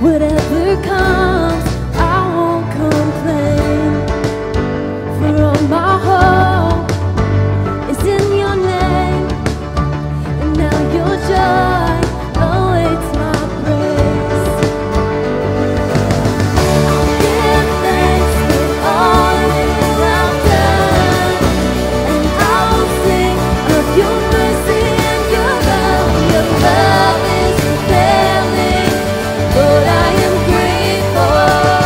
Whatever comes, I won't complain. For all my hope is in your name, and now your joy awaits my praise. I'll give thanks for all you have done, and I'll sing of your mercy and your love. Your love is unfailing, Lord, I am grateful.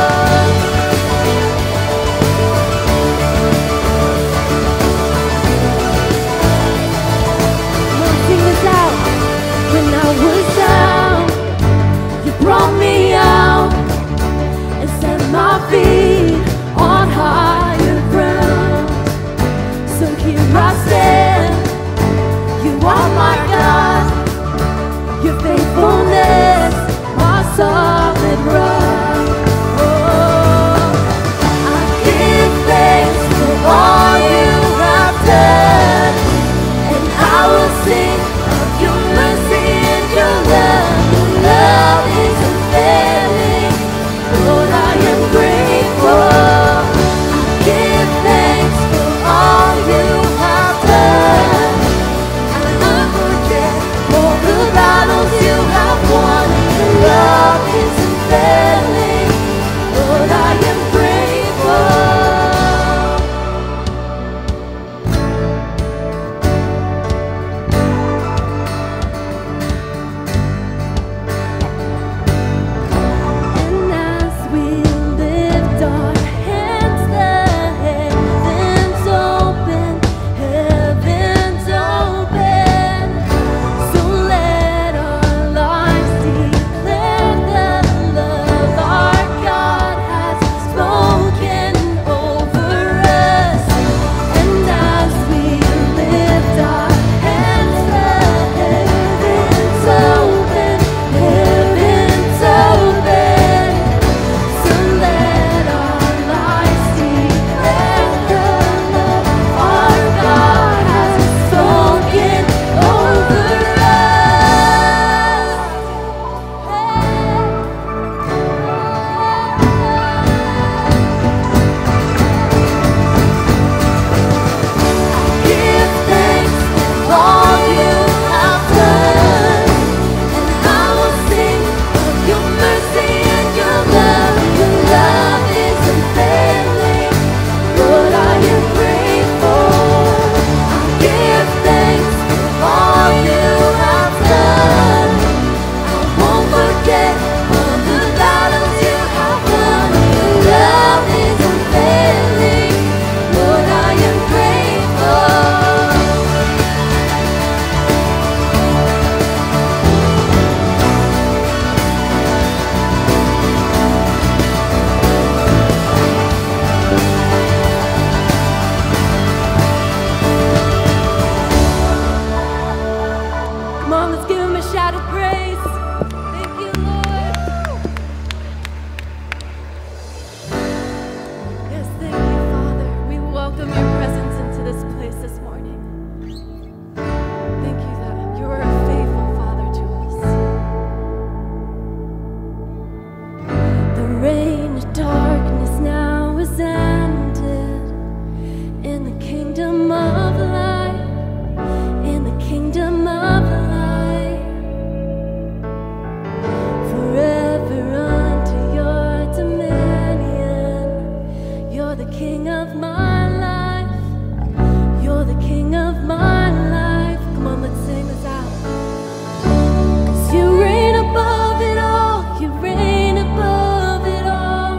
Now sing this out. When I was down, you brought me out and set my feet on higher ground. So here I stand, you are my God, your faithfulness, my solid rock. Oh, I give thanks for all you have done, and I will sing of your mercy and your love. Your love is unfailing, Lord, I am grateful. I give thanks for all you have done. I will forget all the battles you have won. Your love is unfailing, Lord, I am grateful. And as we lift our hands, the heavens open, heavens open. So let our lives declare the love our God has spoken over us. And as we lift our hands, the heavens open, heavens open. So let our lives declare the love our God has spoken over Give thanks for all you have done, and I will sing of your mercy and your love. Your love is unfailing, Lord, I am grateful. I give thanks for all you have done. I won't forget all the battles you have won. Your love is unfailing, Lord, I am grateful. Come on, let's give him a shout of praise. Thank you, Lord. Yes, thank you, Father. We welcome your presence into this place this morning. Thank you that you are a faithful Father to us. The reign of darkness now is ended in the kingdom of light, in the kingdom of light. Forever unto your dominion. You're the king of my life. You're the king of my life. Come on, let's sing this out. 'Cause you reign above it all. You reign above it all.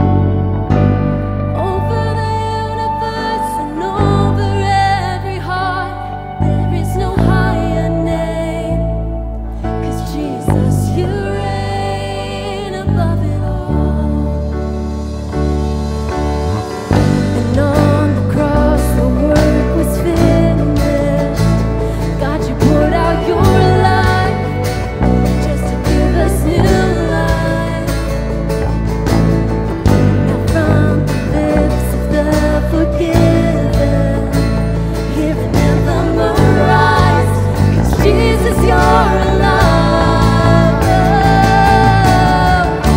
Over the universe and over every heart. There is no higher name. 'Cause Jesus, you reign above it all. And on the cross, the work was finished. God, you poured out your life just to give us new life. Now from the lips of the forgiven, hear an anthem arise. 'Cause Jesus, you're alive.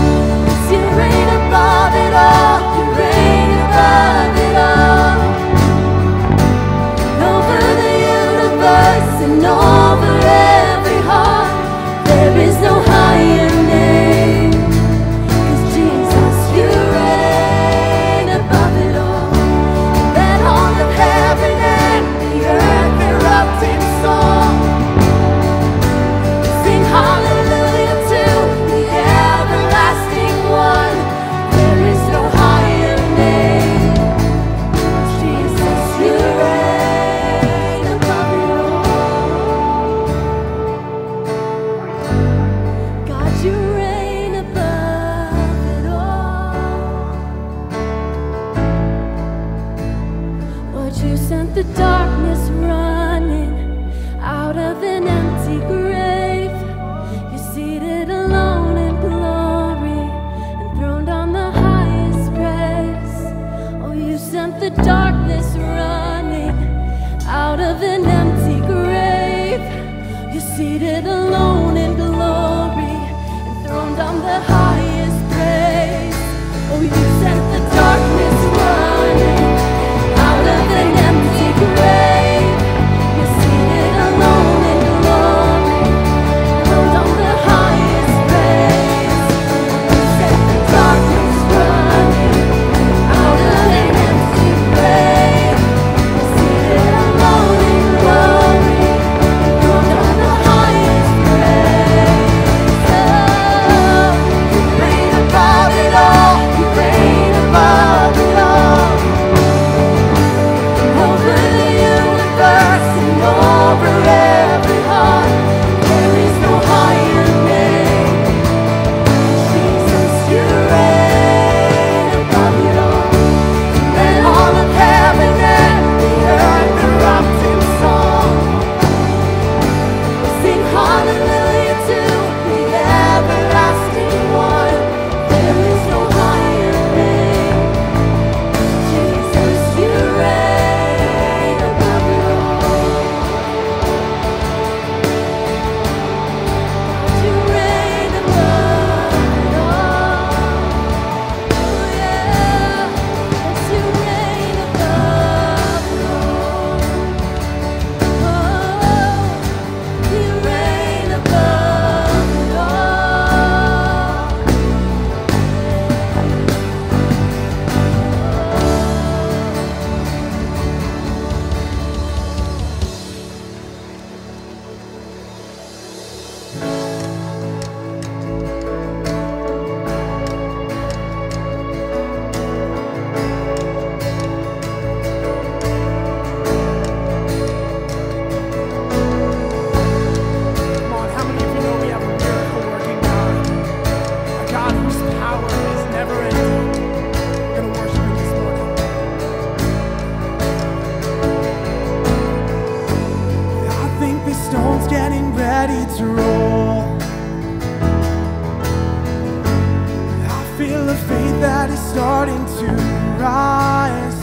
faith that is starting to rise.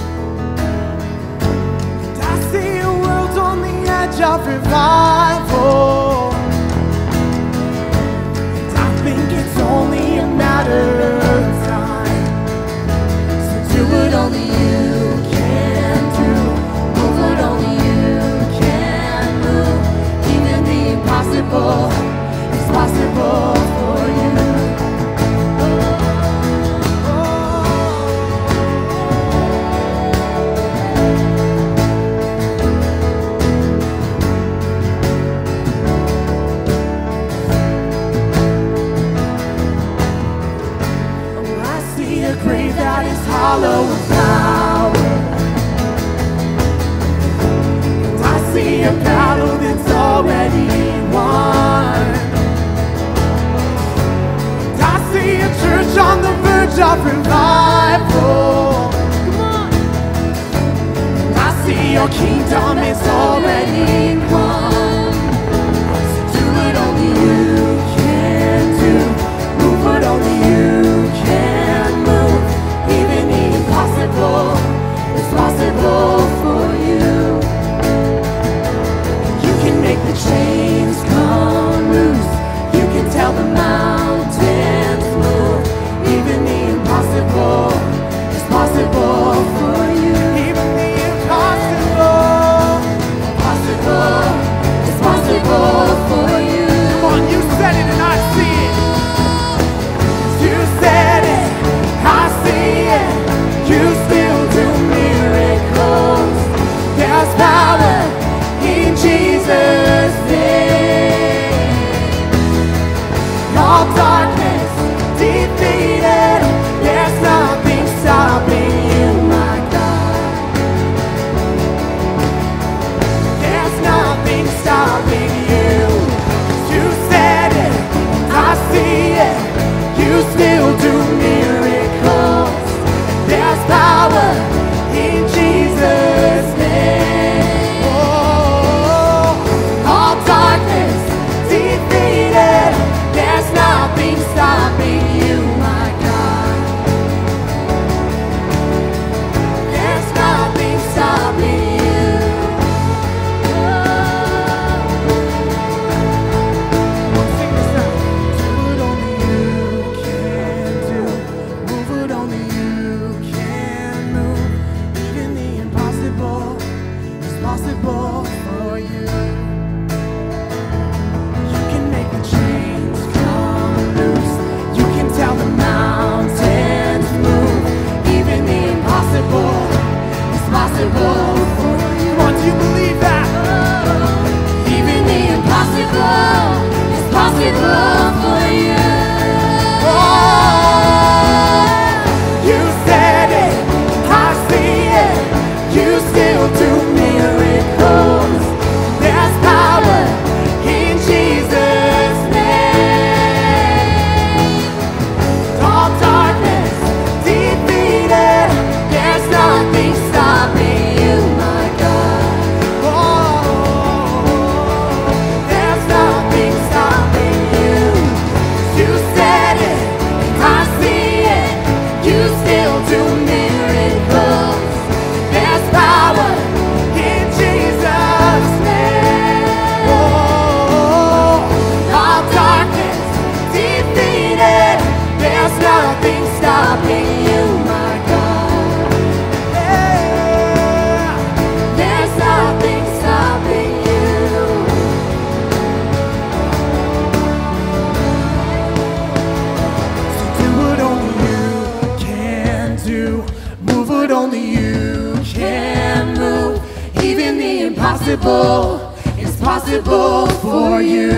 And I see a world on the edge of revival. And I think it's only a matter of time. So do what only you can do. Move what only you can move. Even the impossible is possible for you. A grave that is hollow with power. And I see a battle that's already won. And I see a church on the verge of revival. Come on. And I see your kingdom is already won. So do what only you can do. Move what only you can. It's possible for you. You can make the chains come loose. You can tell the mountains move. Even the impossible is possible for you. Even the impossible, possible is possible for you. Come on, you said it and I see it. You said it, I see it. You still do miracles. There's power in Jesus' name. All darkness defeated. There's nothing stopping you, my God. There's nothing stopping you. You said it, I see it. You still do miracles. There's power in Jesus' name. Oh, all darkness defeated. There's nothing stopping you, my God. There's nothing stopping you. Sing this out. Do what only you can do. Move what only you can move. Even the impossible is possible for you. You can make the chains come loose. You can tell the mountains move. Even the impossible is possible for you. Come on, do you believe that? Even the impossible is possible for you. You said it, I see it. You still do miracles. There's power in Jesus' name. All darkness defeated. There's nothing stopping you, my God. Oh, there's nothing stopping you. You said it, I see it. You still do miracles. There's power in Jesus' name. Oh, all darkness defeated. There's nothing stopping you, my God. Yeah. There's nothing stopping you. So do what only you can do. Move what only you can move. Even the impossible is possible for you.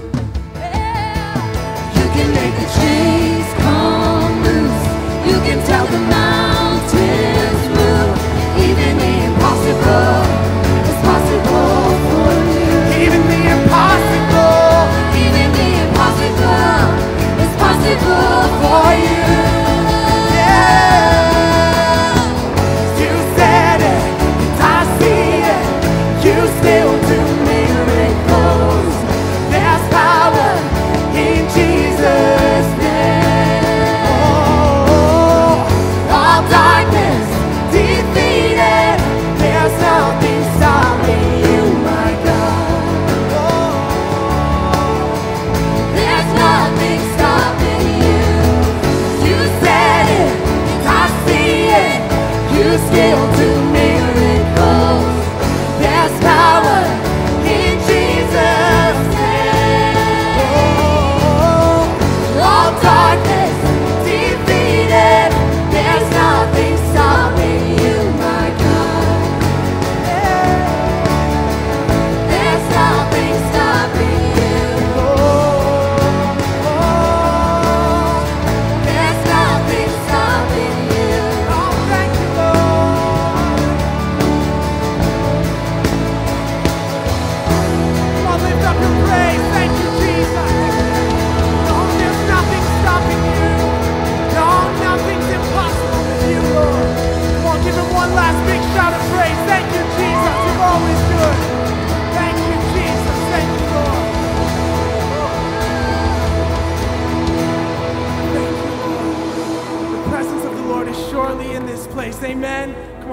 You can make the chains come loose. You can tell the mountains move. Even the impossible is possible for you. Even the impossible, even the impossible is possible for you. Yeah. You said it, and I see it. You still do miracles. There's power in Jesus' name. Oh,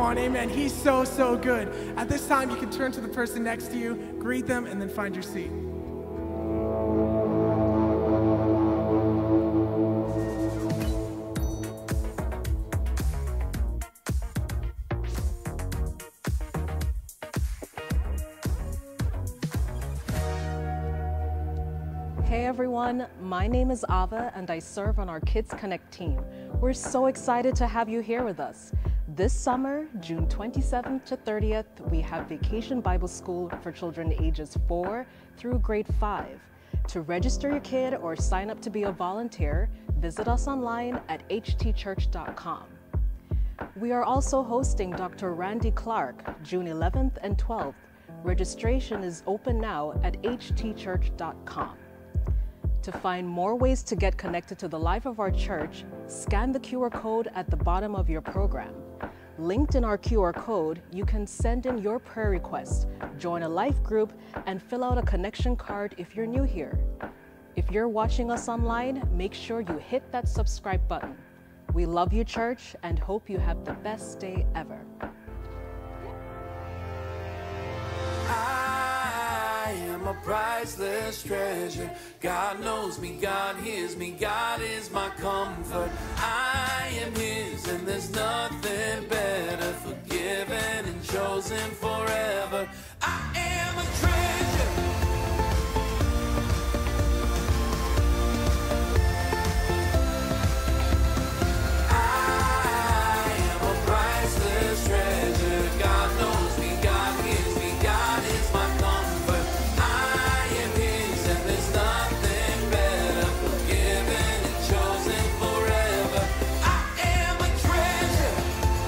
on, amen. He's so, so good. At this time, you can turn to the person next to you, greet them, and then find your seat. Hey everyone, my name is Ava and I serve on our Kids Connect team. We're so excited to have you here with us. This summer, June 27th to 30th, we have Vacation Bible School for children ages 4 through grade 5. To register your kid or sign up to be a volunteer, visit us online at htchurch.com. We are also hosting Dr. Randy Clark, June 11th and 12th. Registration is open now at htchurch.com. To find more ways to get connected to the life of our church, scan the QR code at the bottom of your program. Linked in our QR code, you can send in your prayer request, join a life group, and fill out a connection card if you're new here. If you're watching us online, make sure you hit that subscribe button. We love you, church, and hope you have the best day ever. I am a priceless treasure. God knows me, God hears me, God is my comfort. I am His and there's nothing better, forgiven and chosen forever. I am a treasure. I am a priceless treasure. God knows me, God hears me, God is my comfort. I am His and there's nothing better, forgiven and chosen forever. I am a treasure.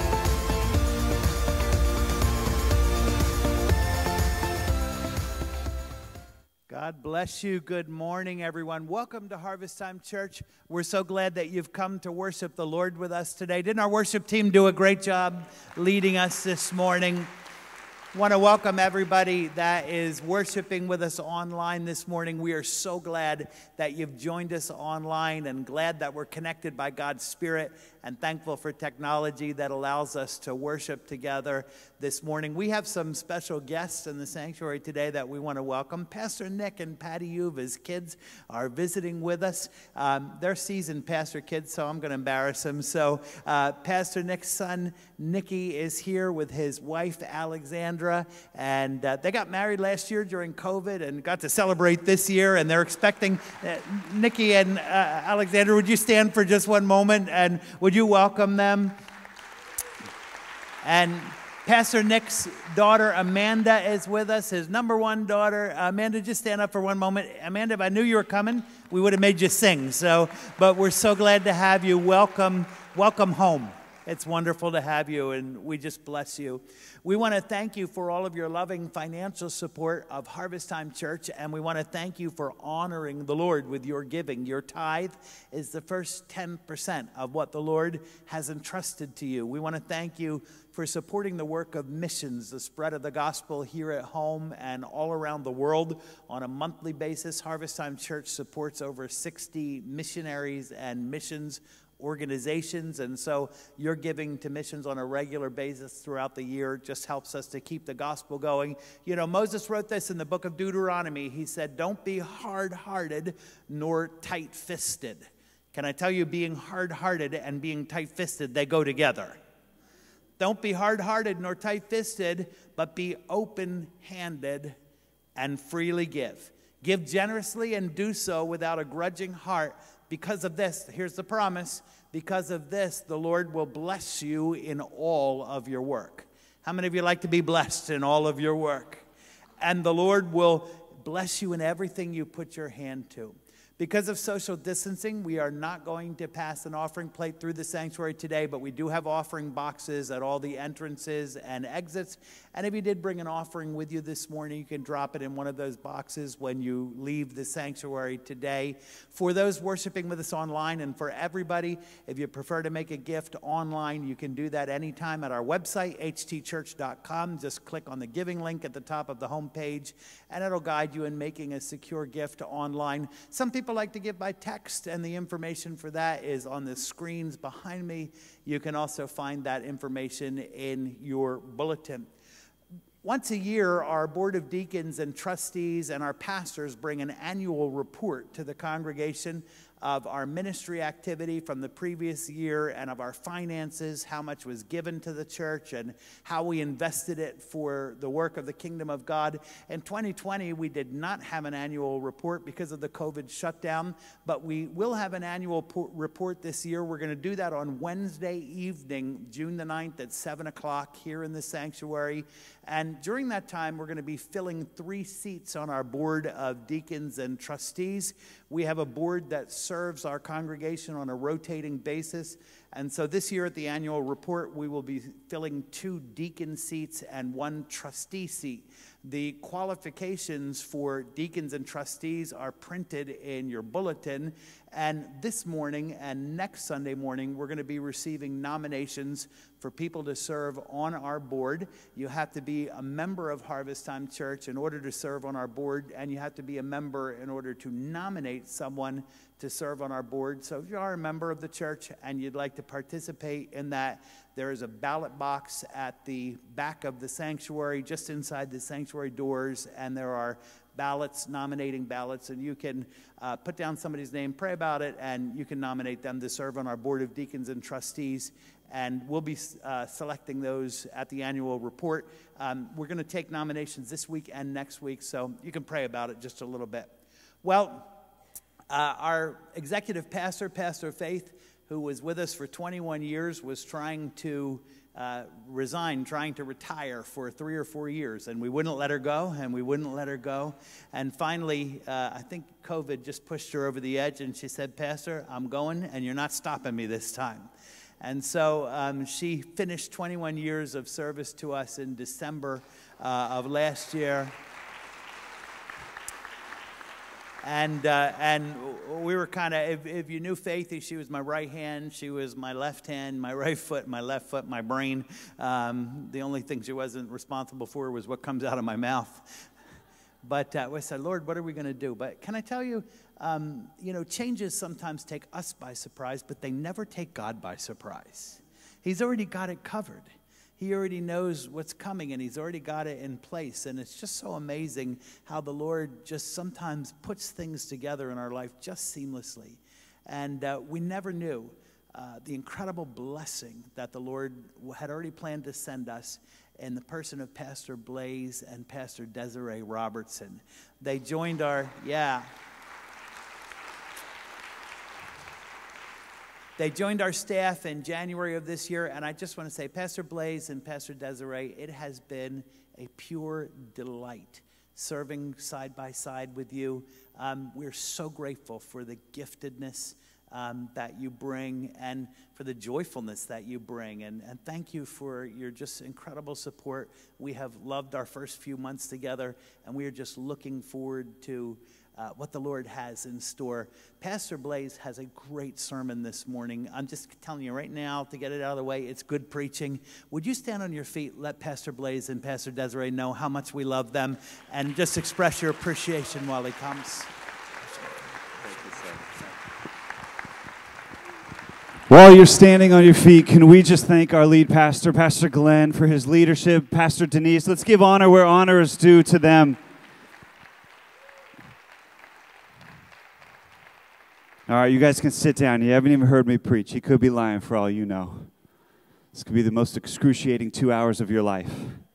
God bless you. Good morning, everyone. Welcome to Harvest Time Church. We're so glad that you've come to worship the Lord with us today. Didn't our worship team do a great job leading us this morning? Want to welcome everybody that is worshiping with us online this morning. We are so glad that you've joined us online and glad that we're connected by God's Spirit and thankful for technology that allows us to worship together this morning. We have some special guests in the sanctuary today that we want to welcome. Pastor Nick and Patty Yuve, his kids, are visiting with us. They're seasoned pastor kids, so I'm going to embarrass them. So Pastor Nick's son, Nicky, is here with his wife, Alexandra, and they got married last year during COVID and got to celebrate this year, and they're expecting Nicky and Alexandra, would you stand for just one moment, and would you welcome them? And Pastor Nick's daughter, Amanda, is with us, his number one daughter. Amanda, just stand up for one moment. Amanda, if I knew you were coming, we would have made you sing. But we're so glad to have you. Welcome home. It's wonderful to have you, and we just bless you. We want to thank you for all of your loving financial support of Harvest Time Church, and we want to thank you for honoring the Lord with your giving. Your tithe is the first 10% of what the Lord has entrusted to you. We want to thank you for supporting the work of missions, the spread of the gospel here at home and all around the world on a monthly basis. Harvest Time Church supports over 60 missionaries and missions organizations, and so your giving to missions on a regular basis throughout the year just helps us to keep the gospel going. You know, Moses wrote this in the book of Deuteronomy. He said, "Don't be hard-hearted nor tight-fisted." Can I tell you, being hard-hearted and being tight-fisted, they go together. Don't be hard-hearted nor tight-fisted, but be open-handed and freely give. Give generously and do so without a grudging heart. Because of this, here's the promise, because of this, the Lord will bless you in all of your work. How many of you like to be blessed in all of your work? And the Lord will bless you in everything you put your hand to. Because of social distancing, we are not going to pass an offering plate through the sanctuary today, but we do have offering boxes at all the entrances and exits. And if you did bring an offering with you this morning, you can drop it in one of those boxes when you leave the sanctuary today. For those worshiping with us online, and for everybody, if you prefer to make a gift online, you can do that anytime at our website, htchurch.com. Just click on the giving link at the top of the homepage, and it'll guide you in making a secure gift online. Some people people like to give by text, and the information for that is on the screens behind me. You can also find that information in your bulletin. Once a year, our Board of Deacons and Trustees and our pastors bring an annual report to the congregation of our ministry activity from the previous year and of our finances, how much was given to the church and how we invested it for the work of the kingdom of God. In 2020, we did not have an annual report because of the COVID shutdown, but we will have an annual report this year. We're going to do that on Wednesday evening, June the 9th at 7 o'clock here in the sanctuary. And during that time, we're going to be filling 3 seats on our Board of Deacons and Trustees. We have a board that serves our congregation on a rotating basis. And so this year at the annual report, we will be filling 2 deacon seats and 1 trustee seat. The qualifications for deacons and trustees are printed in your bulletin. And this morning and next Sunday morning, we're going to be receiving nominations for people to serve on our board. You have to be a member of Harvest Time Church in order to serve on our board, and you have to be a member in order to nominate someone to serve on our board. So if you are a member of the church and you'd like to participate in that, there is a ballot box at the back of the sanctuary, just inside the sanctuary doors, and there are ballots, nominating ballots, and you can put down somebody's name, pray about it, and you can nominate them to serve on our Board of Deacons and Trustees. And we'll be selecting those at the annual report. We're going to take nominations this week and next week, so you can pray about it just a little bit. Well, our executive pastor, Pastor Faith, who was with us for 21 years, was trying to resign, trying to retire for 3 or 4 years, and we wouldn't let her go, and we wouldn't let her go. And finally, I think COVID just pushed her over the edge, and she said, "Pastor, I'm going, and you're not stopping me this time." And so she finished 21 years of service to us in December of last year. And we were kind of, if you knew Faithy, she was my right hand, she was my left hand, my right foot, my left foot, my brain. The only thing she wasn't responsible for was what comes out of my mouth. But we said, "Lord, what are we going to do?" But can I tell you, changes sometimes take us by surprise, but they never take God by surprise. He's already got it covered. He already knows what's coming, and he's already got it in place. And it's just so amazing how the Lord just sometimes puts things together in our life just seamlessly. And we never knew the incredible blessing that the Lord had already planned to send us in the person of Pastor Blaze and Pastor Desiree Robertson. They joined our, They joined our staff in January of this year, and I just want to say, Pastor Blaze and Pastor Desiree, it has been a pure delight serving side by side with you. We're so grateful for the giftedness that you bring and for the joyfulness that you bring. And thank you for your just incredible support. We have loved our first few months together, and we are just looking forward to what the Lord has in store. Pastor Blaze has a great sermon this morning. I'm just telling you right now, to get it out of the way, it's good preaching. Would you stand on your feet, let Pastor Blaze and Pastor Desiree know how much we love them, and just express your appreciation while he comes. While you're standing on your feet, can we just thank our lead pastor, Pastor Glenn, for his leadership, Pastor Denise. Let's give honor where honor is due to them. All right, you guys can sit down. You haven't even heard me preach. He could be lying for all you know. This could be the most excruciating 2 hours of your life.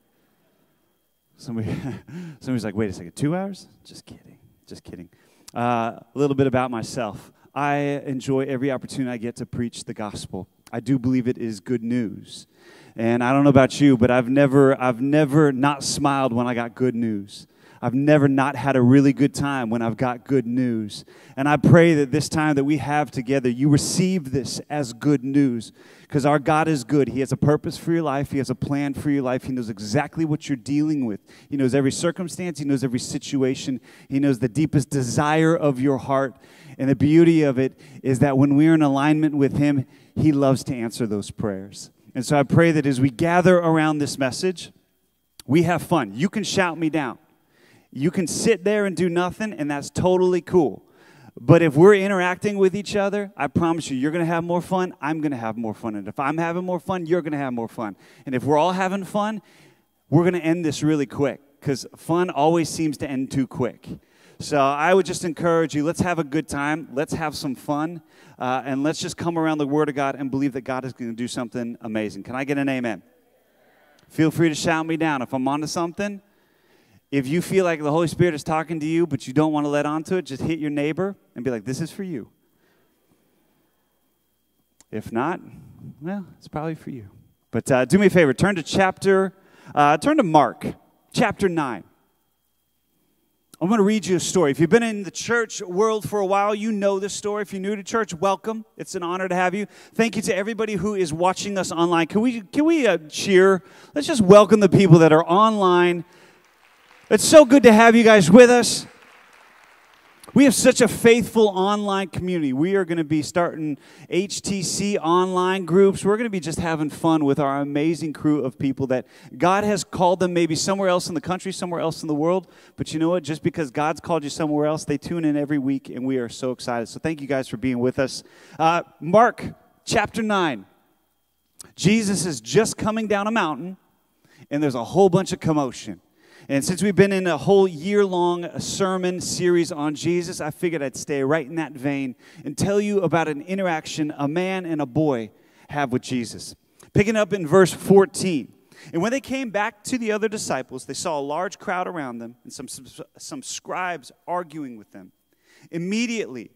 Somebody's like, wait a second, 2 hours? Just kidding, just kidding. A little bit about myself. I enjoy every opportunity I get to preach the gospel. I do believe it is good news. And I don't know about you, but I've never not smiled when I got good news. I've never not had a really good time when I've got good news. And I pray that this time that we have together, you receive this as good news. Because our God is good. He has a purpose for your life. He has a plan for your life. He knows exactly what you're dealing with. He knows every circumstance. He knows every situation. He knows the deepest desire of your heart. And the beauty of it is that when we're in alignment with Him, He loves to answer those prayers. And so I pray that as we gather around this message, we have fun. You can shout me down. You can sit there and do nothing, and that's totally cool. But if we're interacting with each other, I promise you, you're going to have more fun, I'm going to have more fun. And if I'm having more fun, you're going to have more fun. And if we're all having fun, we're going to end this really quick, because fun always seems to end too quick. So I would just encourage you, let's have a good time, let's have some fun, and let's just come around the Word of God and believe that God is going to do something amazing. Can I get an amen? Feel free to shout me down if I'm onto something. If you feel like the Holy Spirit is talking to you, but you don't want to let on to it, just hit your neighbor and be like, this is for you. If not, well, it's probably for you. But do me a favor, turn to Mark, chapter 9. I'm going to read you a story. If you've been in the church world for a while, you know this story. If you're new to church, welcome. It's an honor to have you. Thank you to everybody who is watching us online. Can we cheer? Let's just welcome the people that are online. It's so good to have you guys with us. We have such a faithful online community. We are going to be starting HTC online groups. We're going to be just having fun with our amazing crew of people that God has called them maybe somewhere else in the country, somewhere else in the world. But you know what? Just because God's called you somewhere else, they tune in every week, and we are so excited. So thank you guys for being with us. Mark chapter 9. Jesus is just coming down a mountain, and there's a whole bunch of commotion. And since we've been in a whole year-long sermon series on Jesus, I figured I'd stay right in that vein and tell you about an interaction a man and a boy have with Jesus. Picking up in verse 14. And when they came back to the other disciples, they saw a large crowd around them and some scribes arguing with them. Immediately,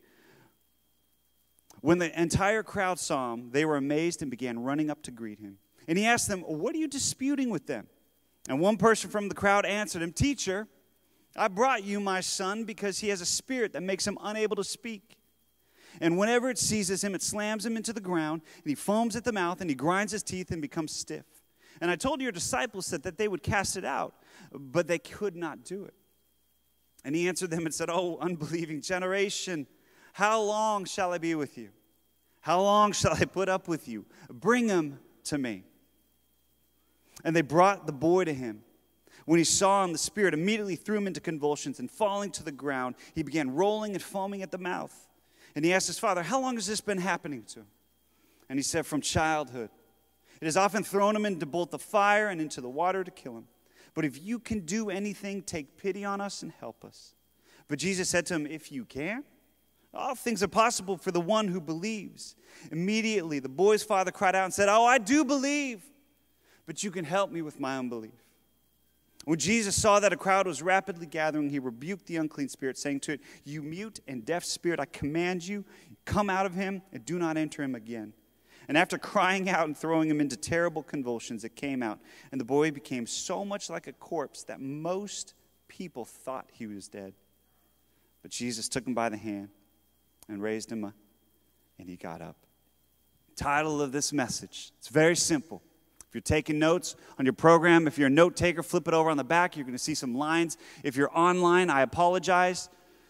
when the entire crowd saw him, they were amazed and began running up to greet him. And he asked them, "What are you disputing with them?" And one person from the crowd answered him, "Teacher, I brought you my son because he has a spirit that makes him unable to speak. And whenever it seizes him, it slams him into the ground, and he foams at the mouth, and he grinds his teeth and becomes stiff. And I told your disciples that they would cast it out, but they could not do it." And he answered them and said, "Oh, unbelieving generation, how long shall I be with you? How long shall I put up with you? Bring him to me." And they brought the boy to him. When he saw him, the spirit immediately threw him into convulsions, and falling to the ground, he began rolling and foaming at the mouth. And he asked his father, "How long has this been happening to him?" And he said, "From childhood. It has often thrown him into both the fire and into the water to kill him. But if you can do anything, take pity on us and help us." But Jesus said to him, "If you can, all things are possible for the one who believes." Immediately, the boy's father cried out and said, "Oh, I do believe, but you can help me with my unbelief." When Jesus saw that a crowd was rapidly gathering, he rebuked the unclean spirit, saying to it, "You mute and deaf spirit, I command you, come out of him and do not enter him again." And after crying out and throwing him into terrible convulsions, it came out, and the boy became so much like a corpse that most people thought he was dead. But Jesus took him by the hand and raised him up, and he got up. Title of this message, it's very simple. If you're taking notes on your program, if you're a note taker, flip it over on the back. You're going to see some lines. If you're online, I apologize.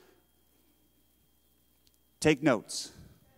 Take notes.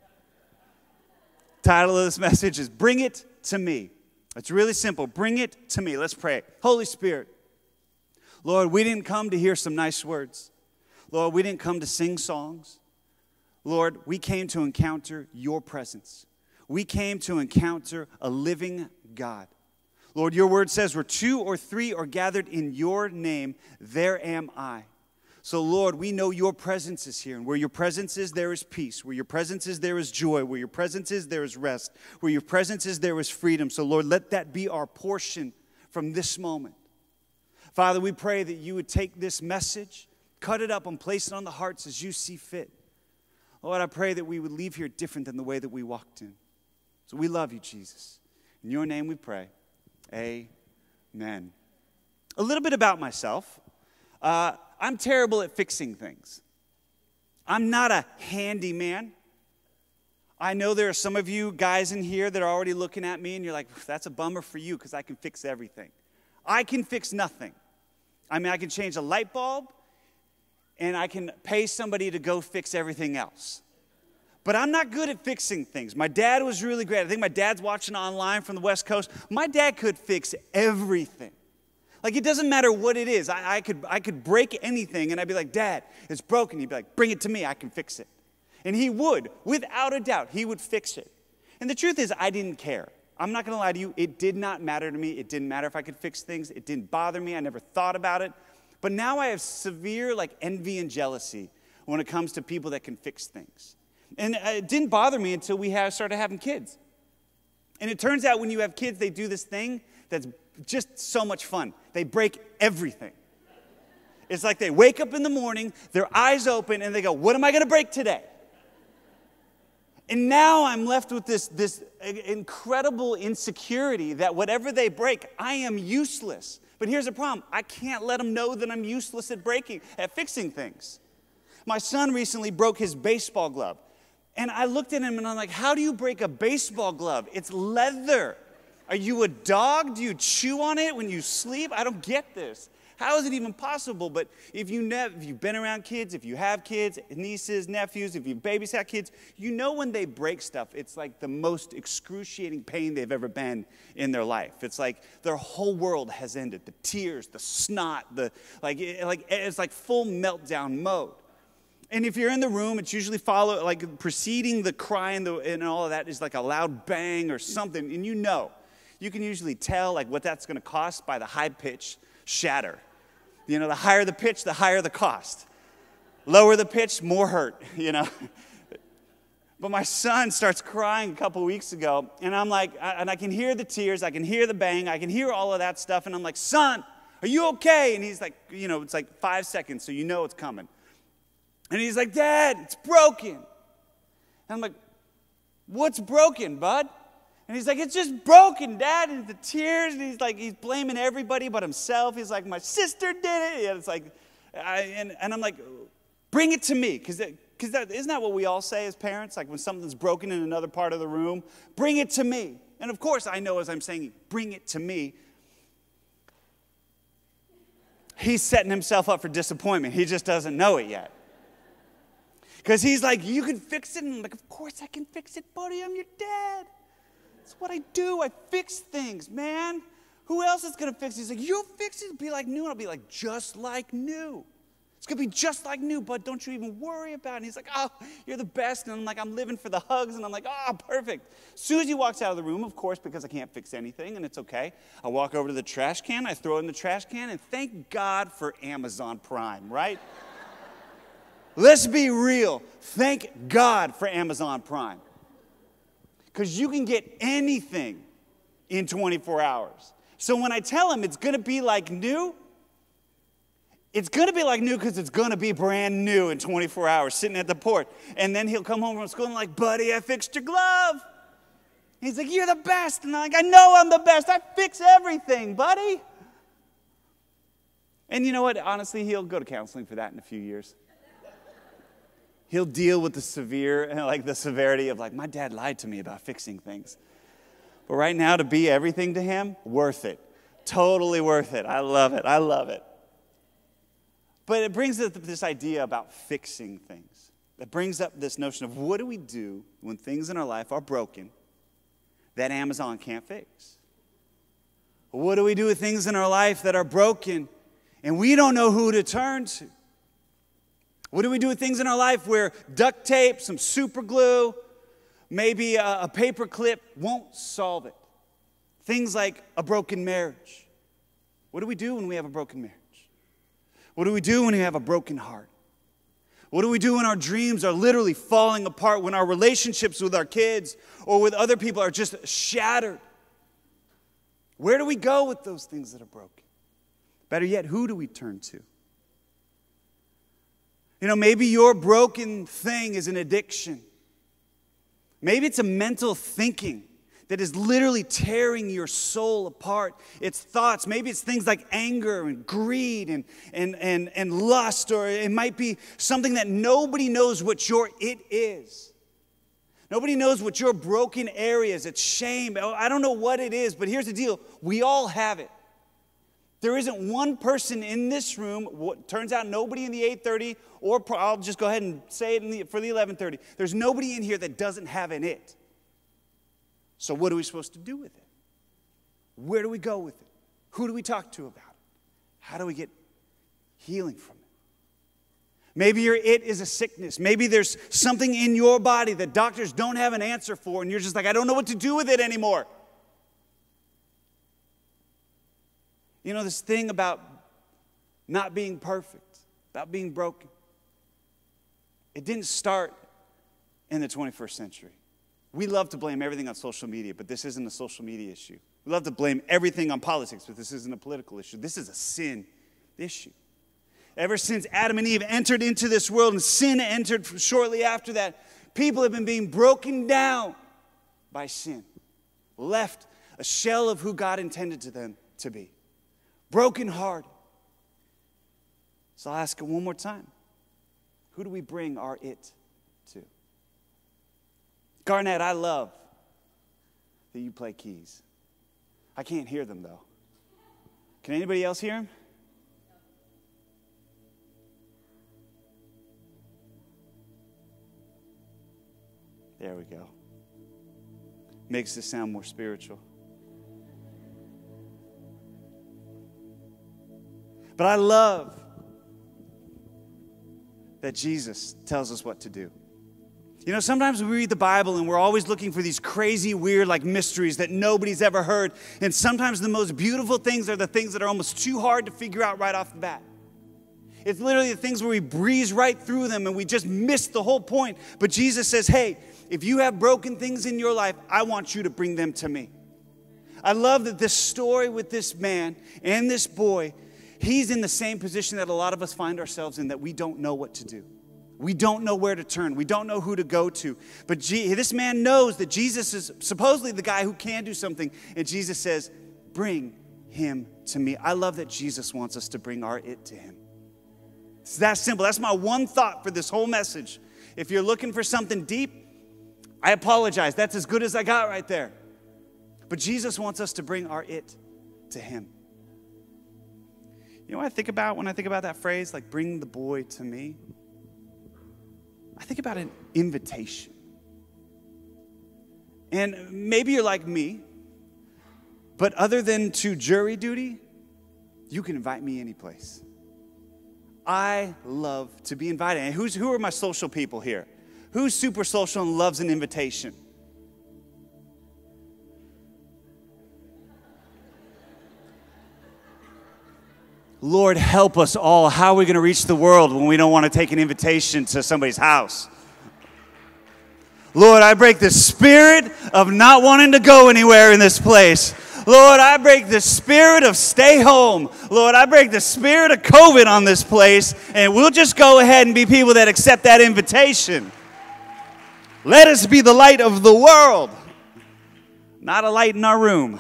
Title of this message is Bring It to Me. It's really simple. Bring it to me. Let's pray. Holy Spirit, Lord, we didn't come to hear some nice words. Lord, we didn't come to sing songs. Lord, we came to encounter your presence. We came to encounter a living God. Lord, your word says where 2 or 3 are gathered in your name, there am I. So, Lord, we know your presence is here. And where your presence is, there is peace. Where your presence is, there is joy. Where your presence is, there is rest. Where your presence is, there is freedom. So, Lord, let that be our portion from this moment. Father, we pray that you would take this message, cut it up, and place it on the hearts as you see fit. Lord, I pray that we would leave here different than the way that we walked in. So we love you, Jesus. In your name we pray. Amen. A little bit about myself. I'm terrible at fixing things. I'm not a handyman. I know there are some of you guys in here that are already looking at me and you're like, that's a bummer for you because I can fix everything. I can fix nothing. I mean, I can change a light bulb and I can pay somebody to go fix everything else. But I'm not good at fixing things. My dad was really great. I think my dad's watching online from the West Coast. My dad could fix everything. Like, it doesn't matter what it is. I could break anything, and I'd be like, "Dad, it's broken." He'd be like, "Bring it to me. I can fix it." And he would, without a doubt, he would fix it. And the truth is, I didn't care. I'm not going to lie to you. It did not matter to me. It didn't matter if I could fix things. It didn't bother me. I never thought about it. But now I have severe envy and jealousy when it comes to people that can fix things. And it didn't bother me until we started having kids. And it turns out when you have kids, they do this thing that's just so much fun. They break everything. It's like they wake up in the morning, their eyes open, and they go, what am I going to break today? And now I'm left with this incredible insecurity that whatever they break, I am useless. But here's the problem. I can't let them know that I'm useless at fixing things. My son recently broke his baseball glove. And I looked at him and I'm like, how do you break a baseball glove? It's leather. Are you a dog? Do you chew on it when you sleep? I don't get this. How is it even possible? But if you've been around kids, if you have kids, nieces, nephews, if you've babysat kids, you know when they break stuff, it's like the most excruciating pain they've ever been in their life. It's like their whole world has ended. The tears, the snot, it's like full meltdown mode. And if you're in the room, it's usually preceding the cry and all of that is like a loud bang or something. And you can usually tell what that's going to cost by the high pitch shatter. The higher the pitch, the higher the cost. Lower the pitch, more hurt, But my son starts crying a couple weeks ago, and I'm like, and I can hear the tears, I can hear the bang, I can hear all of that stuff, and I'm like, son, are you okay? And he's like, it's like 5 seconds, so it's coming. And he's like, Dad, it's broken. And I'm like, what's broken, bud? And he's like, it's just broken, Dad. And the tears, and he's blaming everybody but himself. He's like, my sister did it. And it's like, and I'm like, bring it to me. Because isn't that what we all say as parents? Like when something's broken in another part of the room, bring it to me. And of course, I know as I'm saying, bring it to me, he's setting himself up for disappointment. He just doesn't know it yet. Because he's like, you can fix it. And I'm like, of course I can fix it, buddy. I'm your dad. That's what I do. I fix things, man. Who else is going to fix it? He's like, you'll fix it. It'll be like new. And I'll be like, just like new. It's going to be just like new, bud. Don't you even worry about it. And he's like, oh, you're the best. And I'm like, I'm living for the hugs. And I'm like, oh, perfect. As soon as he walks out of the room, of course, because I can't fix anything, and it's okay, I walk over to the trash can. I throw it in the trash can. And thank God for Amazon Prime, right? Let's be real. Thank God for Amazon Prime. Because you can get anything in 24 hours. So when I tell him it's going to be like new, it's going to be like new because it's going to be brand new in 24 hours, sitting at the porch. And then he'll come home from school and I'm like, buddy, I fixed your glove. He's like, you're the best. And I'm like, I know I'm the best. I fix everything, buddy. And you know what? Honestly, he'll go to counseling for that in a few years. He'll deal with the severity of my dad lied to me about fixing things. But right now, to be everything to him, worth it. Totally worth it. I love it. I love it. But it brings up this idea about fixing things. It brings up this notion of what do we do when things in our life are broken that Amazon can't fix? What do we do with things in our life that are broken and we don't know who to turn to? What do we do with things in our life where duct tape, some super glue, maybe a paper clip won't solve it? Things like a broken marriage. What do we do when we have a broken marriage? What do we do when we have a broken heart? What do we do when our dreams are literally falling apart, when our relationships with our kids or with other people are just shattered? Where do we go with those things that are broken? Better yet, who do we turn to? Maybe your broken thing is an addiction. Maybe it's a mental thinking that is literally tearing your soul apart. It's thoughts. Maybe it's things like anger and greed and lust, or it might be something that nobody knows what your it is. Nobody knows what your broken area is. It's shame. I don't know what it is, but here's the deal. We all have it. There isn't one person in this room, turns out nobody in the 8:30, or I'll just go ahead and say it for the 11:30. There's nobody in here that doesn't have an it. So what are we supposed to do with it? Where do we go with it? Who do we talk to about it? How do we get healing from it? Maybe your it is a sickness. Maybe there's something in your body that doctors don't have an answer for, and you're just like, I don't know what to do with it anymore. You know, this thing about not being perfect, about being broken, it didn't start in the 21st century. We love to blame everything on social media, but this isn't a social media issue. We love to blame everything on politics, but this isn't a political issue. This is a sin issue. Ever since Adam and Eve entered into this world and sin entered shortly after that, people have been being broken down by sin, left a shell of who God intended them to be, broken hearted. So I'll ask it one more time. Who do we bring our it to? Garnett, I love that you play keys. I can't hear them, though. Can anybody else hear them? There we go. Makes this sound more spiritual. But I love that Jesus tells us what to do. You know, sometimes we read the Bible and we're always looking for these crazy, weird, like mysteries that nobody's ever heard. And sometimes the most beautiful things are the things that are almost too hard to figure out right off the bat. It's literally the things where we breeze right through them and we just miss the whole point. But Jesus says, hey, if you have broken things in your life, I want you to bring them to me. I love that this story with this man and this boy, he's in the same position that a lot of us find ourselves in, that we don't know what to do. We don't know where to turn. We don't know who to go to. But this man knows that Jesus is supposedly the guy who can do something. And Jesus says, bring him to me. I love that Jesus wants us to bring our it to him. It's that simple. That's my one thought for this whole message. If you're looking for something deep, I apologize. That's as good as I got right there. But Jesus wants us to bring our it to him. You know what I think about when I think about that phrase, like bring the boy to me? I think about an invitation. And maybe you're like me, but other than to jury duty, you can invite me any place. I love to be invited. And who are my social people here? Who's super social and loves an invitation? Lord, help us all. How are we going to reach the world when we don't want to take an invitation to somebody's house? Lord, I break the spirit of not wanting to go anywhere in this place. Lord, I break the spirit of stay home. Lord, I break the spirit of COVID on this place, and we'll just go ahead and be people that accept that invitation. Let us be the light of the world, not a light in our room.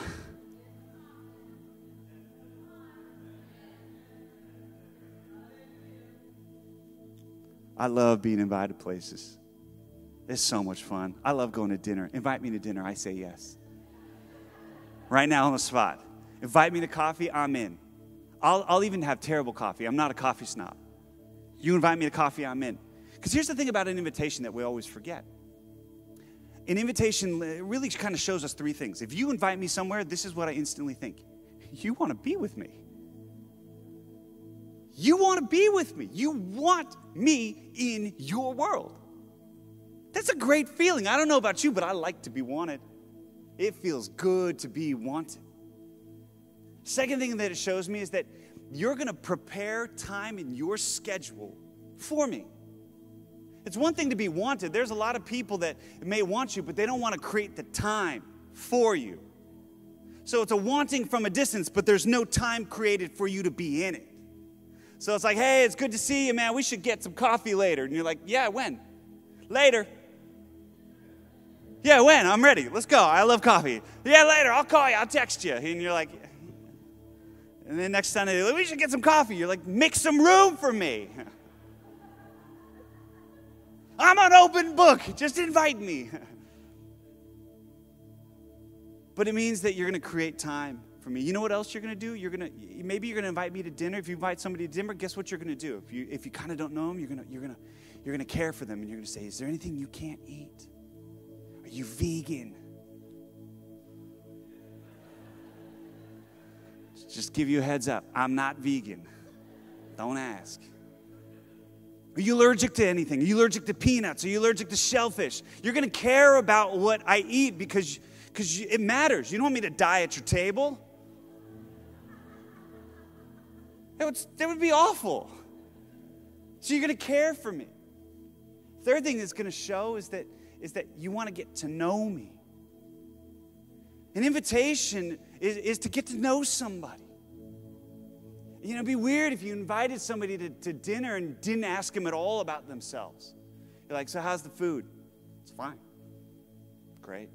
I love being invited places. It's so much fun. I love going to dinner. Invite me to dinner. I say yes. Right now on the spot. Invite me to coffee. I'm in. I'll even have terrible coffee. I'm not a coffee snob. You invite me to coffee, I'm in. Because here's the thing about an invitation that we always forget. An invitation really kind of shows us three things. If you invite me somewhere, this is what I instantly think. You want to be with me. You want to be with me. You want me in your world. That's a great feeling. I don't know about you, but I like to be wanted. It feels good to be wanted. Second thing that it shows me is that you're going to prepare time in your schedule for me. It's one thing to be wanted. There's a lot of people that may want you, but they don't want to create the time for you. So it's a wanting from a distance, but there's no time created for you to be in it. So it's like, hey, it's good to see you, man. We should get some coffee later. And you're like, yeah, when? Later. Yeah, when? I'm ready. Let's go. I love coffee. Yeah, later. I'll call you. I'll text you. And you're like, and then next Sunday, like, we should get some coffee. You're like, make some room for me. I'm an open book. Just invite me. But it means that you're going to create time for me. You know what else you're going to do? Maybe you're going to invite me to dinner. If you invite somebody to dinner, guess what you're going to do? If you kind of don't know them, you're going to care for them, and you're going to say, is there anything you can't eat? Are you vegan? Just give you a heads up. I'm not vegan. Don't ask. Are you allergic to anything? Are you allergic to peanuts? Are you allergic to shellfish? You're going to care about what I eat because it matters. You don't want me to die at your table. That would be awful. So you're going to care for me. Third thing it's going to show is that you want to get to know me. An invitation is to get to know somebody. You know, it'd be weird if you invited somebody to dinner and didn't ask them at all about themselves. You're like, so how's the food? It's fine. Great.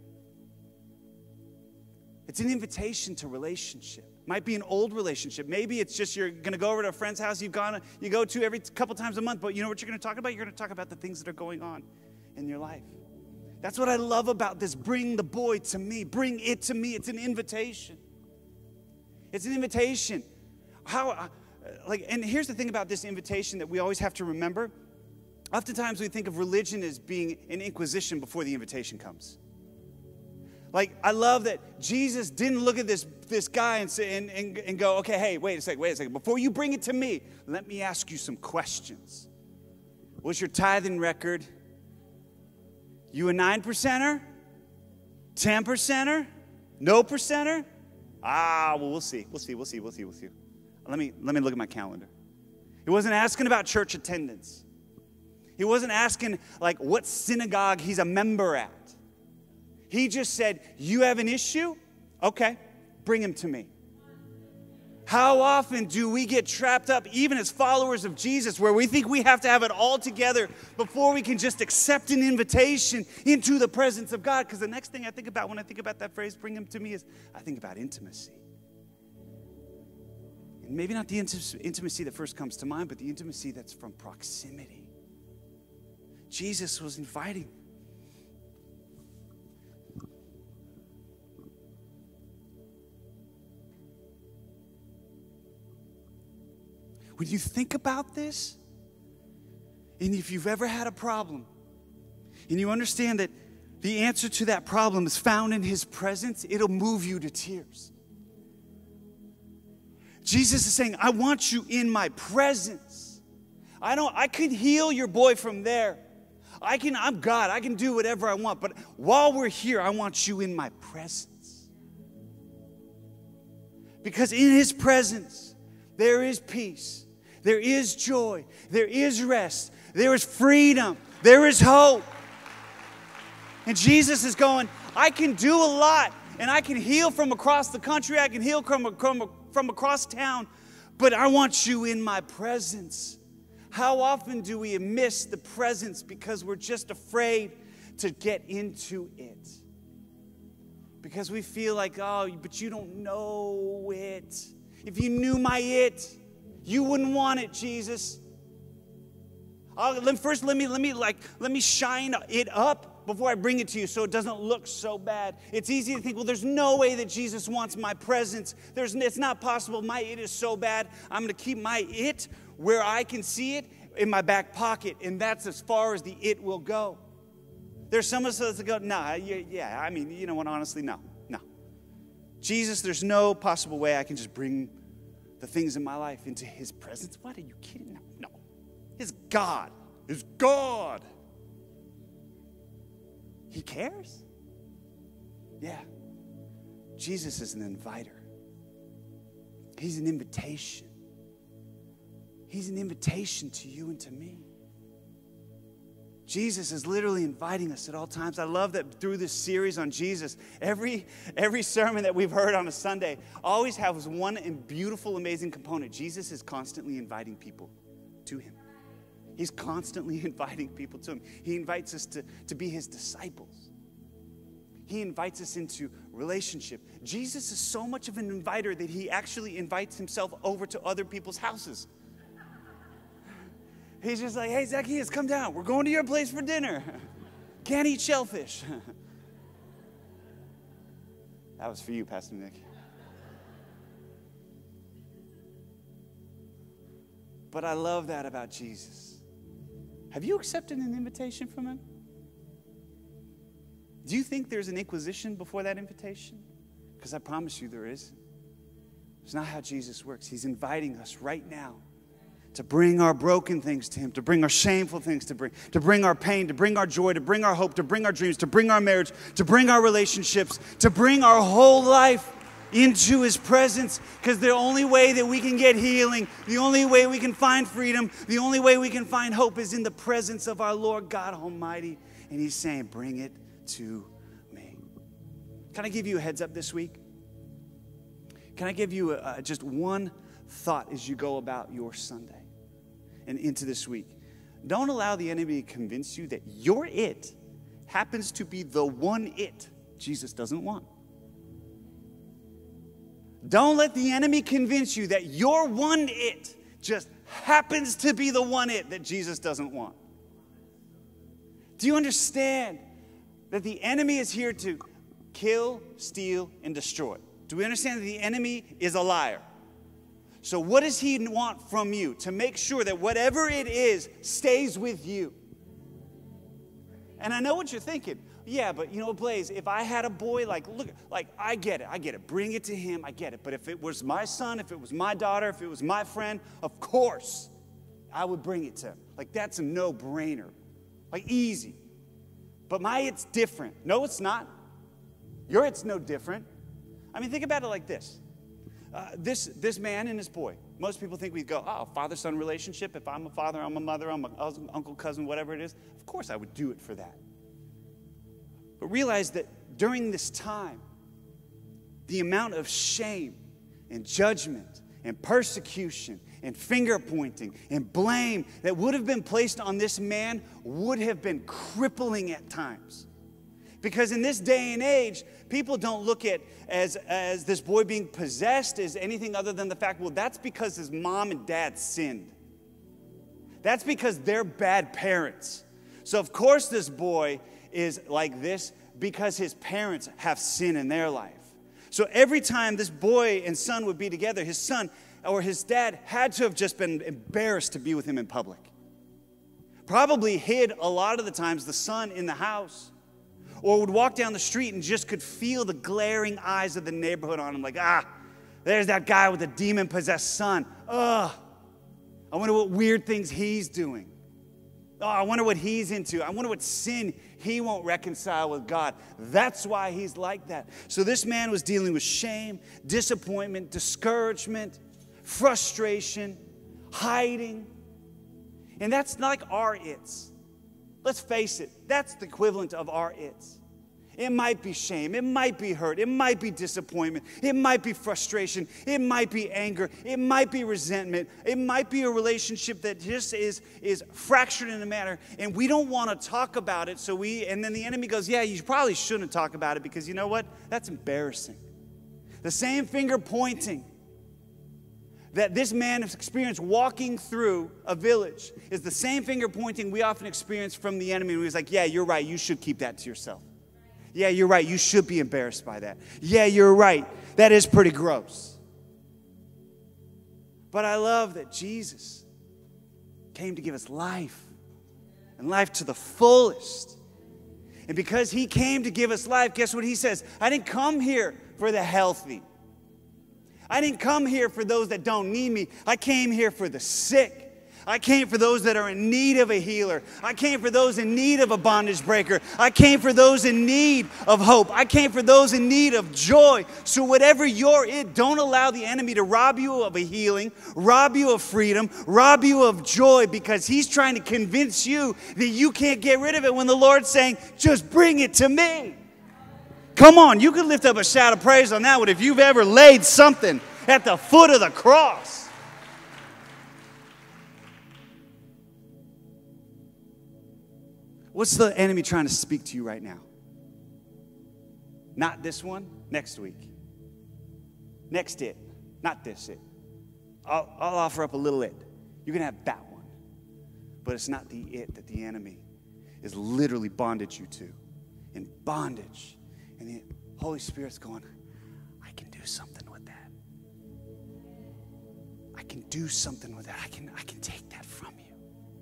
It's an invitation to relationship. Might be an old relationship. Maybe it's just you're going to go over to a friend's house you go to every couple times a month, but you know what you're going to talk about? You're going to talk about the things that are going on in your life. That's what I love about this. Bring the boy to me. Bring it to me. It's an invitation. It's an invitation. And here's the thing about this invitation that we always have to remember. Oftentimes we think of religion as being an inquisition before the invitation comes. Like, I love that Jesus didn't look at this guy and say and go, okay, hey, wait a second. Before you bring it to me, let me ask you some questions. What's your tithing record? You a 9%er? 10%er? No percenter? Well, we'll see. Let me look at my calendar. He wasn't asking about church attendance. He wasn't asking, like, what synagogue he's a member at. He just said, you have an issue? Okay, bring him to me. How often do we get trapped up, even as followers of Jesus, where we think we have to have it all together before we can just accept an invitation into the presence of God? Because the next thing I think about when I think about that phrase, bring him to me, is I think about intimacy. And maybe not the intimacy that first comes to mind, but the intimacy that's from proximity. Jesus was inviting. When you think about this, and if you've ever had a problem, and you understand that the answer to that problem is found in his presence, it'll move you to tears. Jesus is saying, I want you in my presence. I could heal your boy from there. I'm God. I can do whatever I want. But while we're here, I want you in my presence. Because in his presence, there is peace. There is joy. There is rest. There is freedom. There is hope. And Jesus is going, I can do a lot. And I can heal from across the country. I can heal from across town. But I want you in my presence. How often do we miss the presence because we're just afraid to get into it? Because we feel like, oh, but you don't know it. If you knew my it, you wouldn't want it, Jesus. First, let me shine it up before I bring it to you so it doesn't look so bad. It's easy to think, well, there's no way that Jesus wants my presence. It's not possible. My it is so bad. I'm going to keep my it where I can see it in my back pocket, and that's as far as the it will go. There's some of us that go, you know what, honestly, no. Jesus, there's no possible way I can just bring the things in my life into his presence. What, are you kidding? No. His God is God. He cares? Yeah. Jesus is an inviter. He's an invitation. He's an invitation to you and to me. Jesus is literally inviting us at all times. I love that through this series on Jesus, every sermon that we've heard on a Sunday always has one beautiful, amazing component. Jesus is constantly inviting people to him. He's constantly inviting people to him. He invites us to be his disciples. He invites us into relationship. Jesus is so much of an inviter that he actually invites himself over to other people's houses. He's just like, hey, Zacchaeus, come down. We're going to your place for dinner. Can't eat shellfish. That was for you, Pastor Nick. But I love that about Jesus. Have you accepted an invitation from him? Do you think there's an inquisition before that invitation? Because I promise you there is. It's not how Jesus works. He's inviting us right now to bring our broken things to him, to bring our shameful things to bring our pain, to bring our joy, to bring our hope, to bring our dreams, to bring our marriage, to bring our relationships, to bring our whole life into his presence. Because the only way that we can get healing, the only way we can find freedom, the only way we can find hope is in the presence of our Lord God Almighty. And he's saying, bring it to me. Can I give you a heads up this week? Can I give you just one thought as you go about your Sunday and into this week? Don't allow the enemy to convince you that your it happens to be the one it Jesus doesn't want. Don't let the enemy convince you that your one it just happens to be the one it that Jesus doesn't want. Do you understand that the enemy is here to kill, steal, and destroy? Do we understand that the enemy is a liar? So what does he want from you? To make sure that whatever it is stays with you. And I know what you're thinking. Yeah, but you know, Blaze, if I had a boy, I get it. Bring it to him, I get it. But if it was my son, if it was my daughter, if it was my friend, of course, I would bring it to him. Like, that's a no-brainer. Like, easy. But my it's different. No, it's not. Your it's no different. I mean, think about it like this. This man and this boy. Most people think we go, oh, father-son relationship. If I'm a father, I'm a mother, I'm an uncle, cousin, whatever it is. Of course I would do it for that. But realize that during this time, the amount of shame and judgment and persecution and finger-pointing and blame that would have been placed on this man would have been crippling at times. Because in this day and age, people don't look at as this boy being possessed as anything other than the fact, well, that's because his mom and dad sinned. That's because they're bad parents. So of course this boy is like this because his parents have sin in their life. So every time this boy and son would be together, his son or his dad had to have just been embarrassed to be with him in public. Probably hid a lot of the times the son in the house. Or would walk down the street and just could feel the glaring eyes of the neighborhood on him. Like, there's that guy with a demon-possessed son. I wonder what weird things he's doing. I wonder what he's into. I wonder what sin he won't reconcile with God. That's why he's like that. So this man was dealing with shame, disappointment, discouragement, frustration, hiding. And that's not like our it's. Let's face it, that's the equivalent of our it's. It might be shame, it might be hurt, it might be disappointment, it might be frustration, it might be anger, it might be resentment, it might be a relationship that just is fractured in a manner, and we don't want to talk about it, and then the enemy goes, yeah, you probably shouldn't talk about it because you know what? That's embarrassing. The same finger pointing that this man has experienced walking through a village is the same finger pointing we often experience from the enemy. He's like, yeah, you're right. You should keep that to yourself. Yeah, you're right. You should be embarrassed by that. Yeah, you're right. That is pretty gross. But I love that Jesus came to give us life and life to the fullest. And because he came to give us life, guess what he says? I didn't come here for the healthy. I didn't come here for those that don't need me. I came here for the sick. I came for those that are in need of a healer. I came for those in need of a bondage breaker. I came for those in need of hope. I came for those in need of joy. So whatever you're in, don't allow the enemy to rob you of a healing, rob you of freedom, rob you of joy, because he's trying to convince you that you can't get rid of it when the Lord's saying, just bring it to me. Come on, you can lift up a shout of praise on that one if you've ever laid something at the foot of the cross. What's the enemy trying to speak to you right now? Not this one, next week. Next it, not this it. I'll offer up a little it. You can have that one. But it's not the it that the enemy is literally bondage you to. In bondage. And the Holy Spirit's going, I can do something with that. I can do something with that. I can take that from you.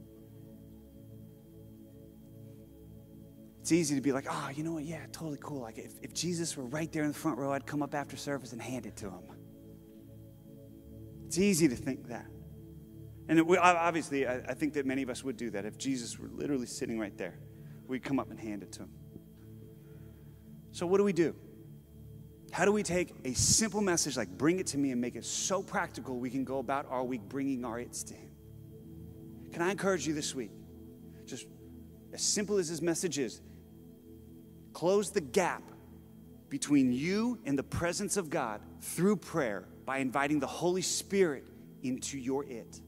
It's easy to be like, oh, you know what? Yeah, totally cool. Like if Jesus were right there in the front row, I'd come up after service and hand it to him. It's easy to think that. And obviously, I think that many of us would do that. If Jesus were literally sitting right there, we'd come up and hand it to him. So what do? How do we take a simple message like bring it to me and make it so practical we can go about our week bringing our it's to him? Can I encourage you this week? Just as simple as this message is, close the gap between you and the presence of God through prayer by inviting the Holy Spirit into your it.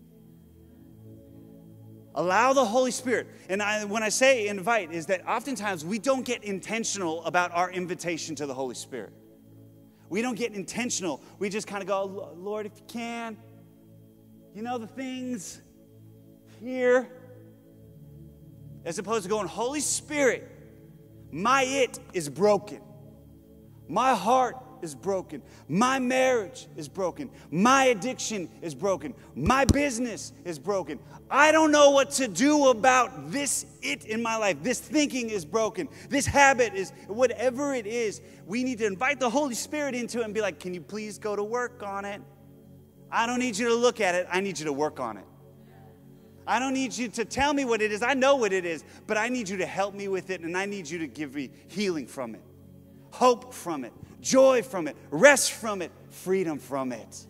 Allow the Holy Spirit. And when I say invite, is that oftentimes we don't get intentional about our invitation to the Holy Spirit. We don't get intentional. We just kind of go, Lord, if you can, you know the things here. As opposed to going, Holy Spirit, my it is broken. My heart is broken. My marriage is broken. My addiction is broken. My business is broken. I don't know what to do about this it in my life. This thinking is broken. This habit is, whatever it is, we need to invite the Holy Spirit into it and be like, can you please go to work on it? I don't need you to look at it. I need you to work on it. I don't need you to tell me what it is. I know what it is, but I need you to help me with it, and I need you to give me healing from it, hope from it, joy from it, rest from it, freedom from it.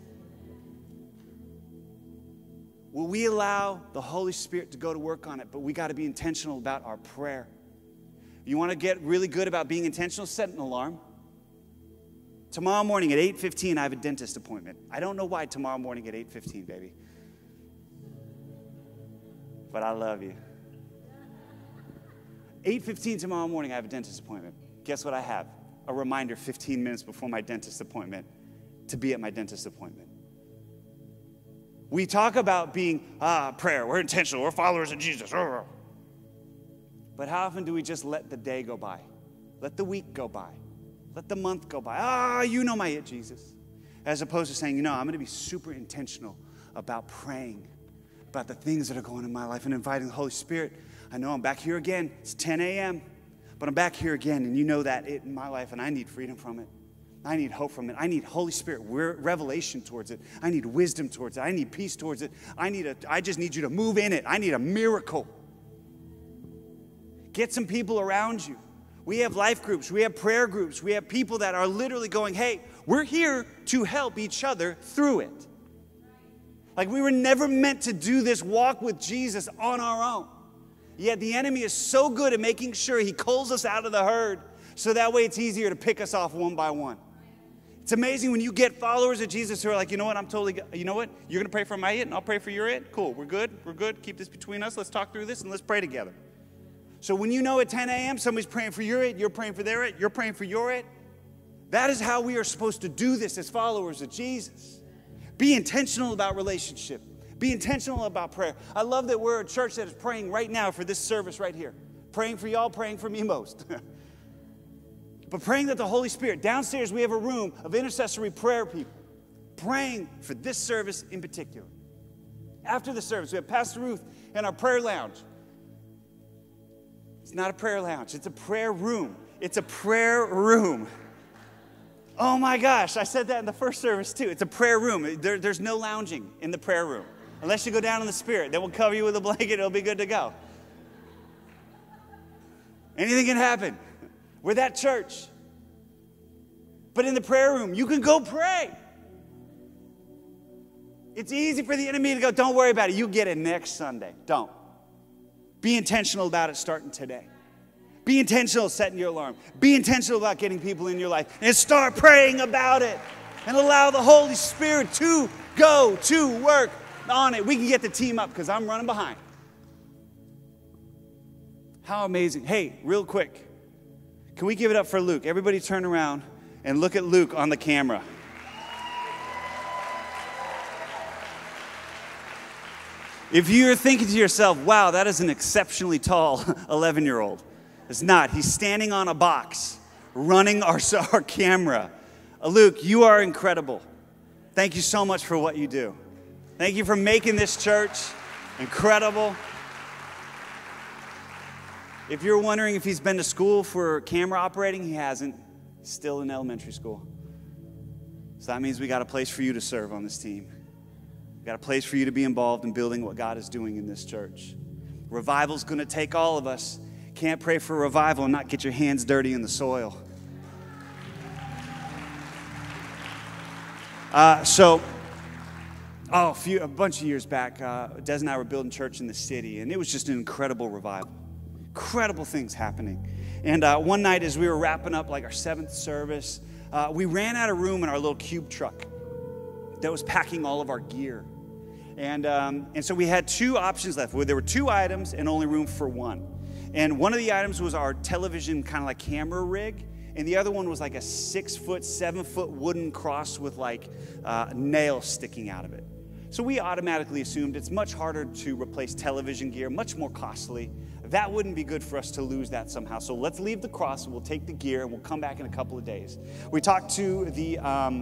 Will we allow the Holy Spirit to go to work on it? But we got to be intentional about our prayer. You want to get really good about being intentional? Set an alarm. Tomorrow morning at 8:15, I have a dentist appointment. I don't know why tomorrow morning at 8:15, baby. But I love you. 8:15 tomorrow morning, I have a dentist appointment. Guess what I have? A reminder 15 minutes before my dentist appointment to be at my dentist appointment. We talk about being, prayer, we're intentional, we're followers of Jesus. But how often do we just let the day go by? Let the week go by. Let the month go by. You know my it, Jesus. As opposed to saying, I'm going to be super intentional about praying about the things that are going on in my life and inviting the Holy Spirit. I know I'm back here again. It's 10 a.m., but I'm back here again, and you know that it in my life, and I need freedom from it. I need hope from it. I need Holy Spirit revelation towards it. I need wisdom towards it. I need peace towards it. I just need you to move in it. I need a miracle. Get some people around you. We have life groups. We have prayer groups. We have people that are literally going, hey, we're here to help each other through it. Like we were never meant to do this walk with Jesus on our own. Yet the enemy is so good at making sure he culls us out of the herd so that way it's easier to pick us off one by one. It's amazing when you get followers of Jesus who are like, you know what, you're going to pray for my it and I'll pray for your it? Cool, we're good. Keep this between us. Let's talk through this and let's pray together. So when you know at 10 a.m. somebody's praying for your it, you're praying for their it, you're praying for your it. That is how we are supposed to do this as followers of Jesus. Be intentional about relationship. Be intentional about prayer. I love that we're a church that is praying right now for this service right here. Praying for y'all, praying for me most. But praying that the Holy Spirit, downstairs we have a room of intercessory prayer people. Praying for this service in particular. After the service, we have Pastor Ruth in our prayer lounge. It's not a prayer lounge, it's a prayer room. It's a prayer room. Oh my gosh, I said that in the first service too. It's a prayer room. There's no lounging in the prayer room. Unless you go down in the Spirit. Then we'll cover you with a blanket. It'll be good to go. Anything can happen. We're that church. But in the prayer room, you can go pray. It's easy for the enemy to go, don't worry about it. You get it next Sunday. Don't. Be intentional about it starting today. Be intentional setting your alarm. Be intentional about getting people in your life. And start praying about it. And allow the Holy Spirit to go to work on it. We can get the team up because I'm running behind. How amazing. Hey, real quick. Can we give it up for Luke? Everybody turn around and look at Luke on the camera. If you're thinking to yourself, wow, that is an exceptionally tall 11-year-old. It's not. He's standing on a box, running our camera. Luke, you are incredible. Thank you so much for what you do. Thank you for making this church incredible. If you're wondering if he's been to school for camera operating, he hasn't. He's still in elementary school. So that means we got a place for you to serve on this team. We've got a place for you to be involved in building what God is doing in this church. Revival's going to take all of us. Can't pray for revival and not get your hands dirty in the soil. A bunch of years back, Des and I were building church in the city, and it was just an incredible revival. Incredible things happening. And one night as we were wrapping up like our 7th service, we ran out of room in our little cube truck that was packing all of our gear. And so we had 2 options left. There were 2 items and only room for 1. And one of the items was our television kind of like camera rig. And the other one was like a 6-foot, 7-foot wooden cross with like nails sticking out of it. So we automatically assumed it's much harder to replace television gear, much more costly. That wouldn't be good for us to lose that somehow. So let's leave the cross and we'll take the gear and we'll come back in a couple of days. We talked to the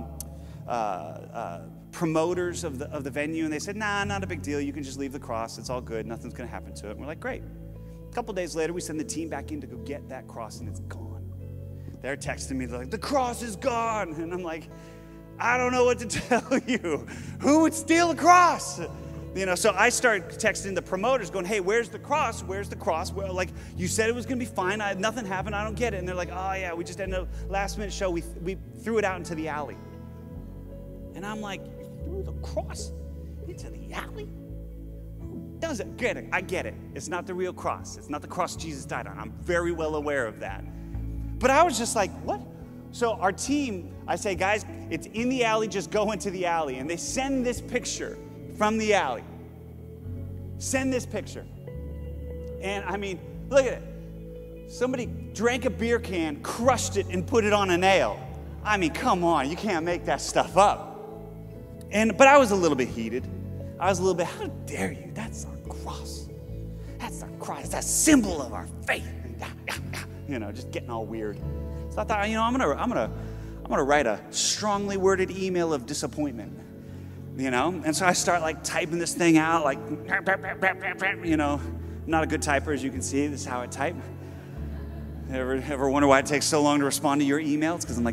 promoters of the venue, and they said, nah, not a big deal. You can just leave the cross. It's all good. Nothing's going to happen to it. And we're like, great. A couple of days later, we send the team back in to go get that cross, and it's gone. They're texting me, they're like, the cross is gone. And I'm like, I don't know what to tell you. Who would steal a cross? You know, so I start texting the promoters going, hey, where's the cross? Where's the cross? Well, like, you said it was going to be fine. Nothing happened. I don't get it. And they're like, oh, yeah, we just had a last-minute show. We threw it out into the alley. And I'm like, you threw the cross into the alley? Who does it? Get it. I get it. It's not the real cross. It's not the cross Jesus died on. I'm very well aware of that. But I was just like, what? So our team, I say, guys, it's in the alley, just go into the alley. And they send this picture from the alley. Send this picture. And I mean, look at it. Somebody drank a beer can, crushed it, and put it on a nail. I mean, come on, you can't make that stuff up. But I was a little bit heated. I was a little bit, how dare you? That's our cross. That's our cross. It's a symbol of our faith. You know, just getting all weird. So I thought, you know, I'm gonna write a strongly worded email of disappointment. You know, and so I start like typing this thing out, like, you know, I'm not a good typer, as you can see. This is how I type. Ever wonder why it takes so long to respond to your email? It's because I'm like,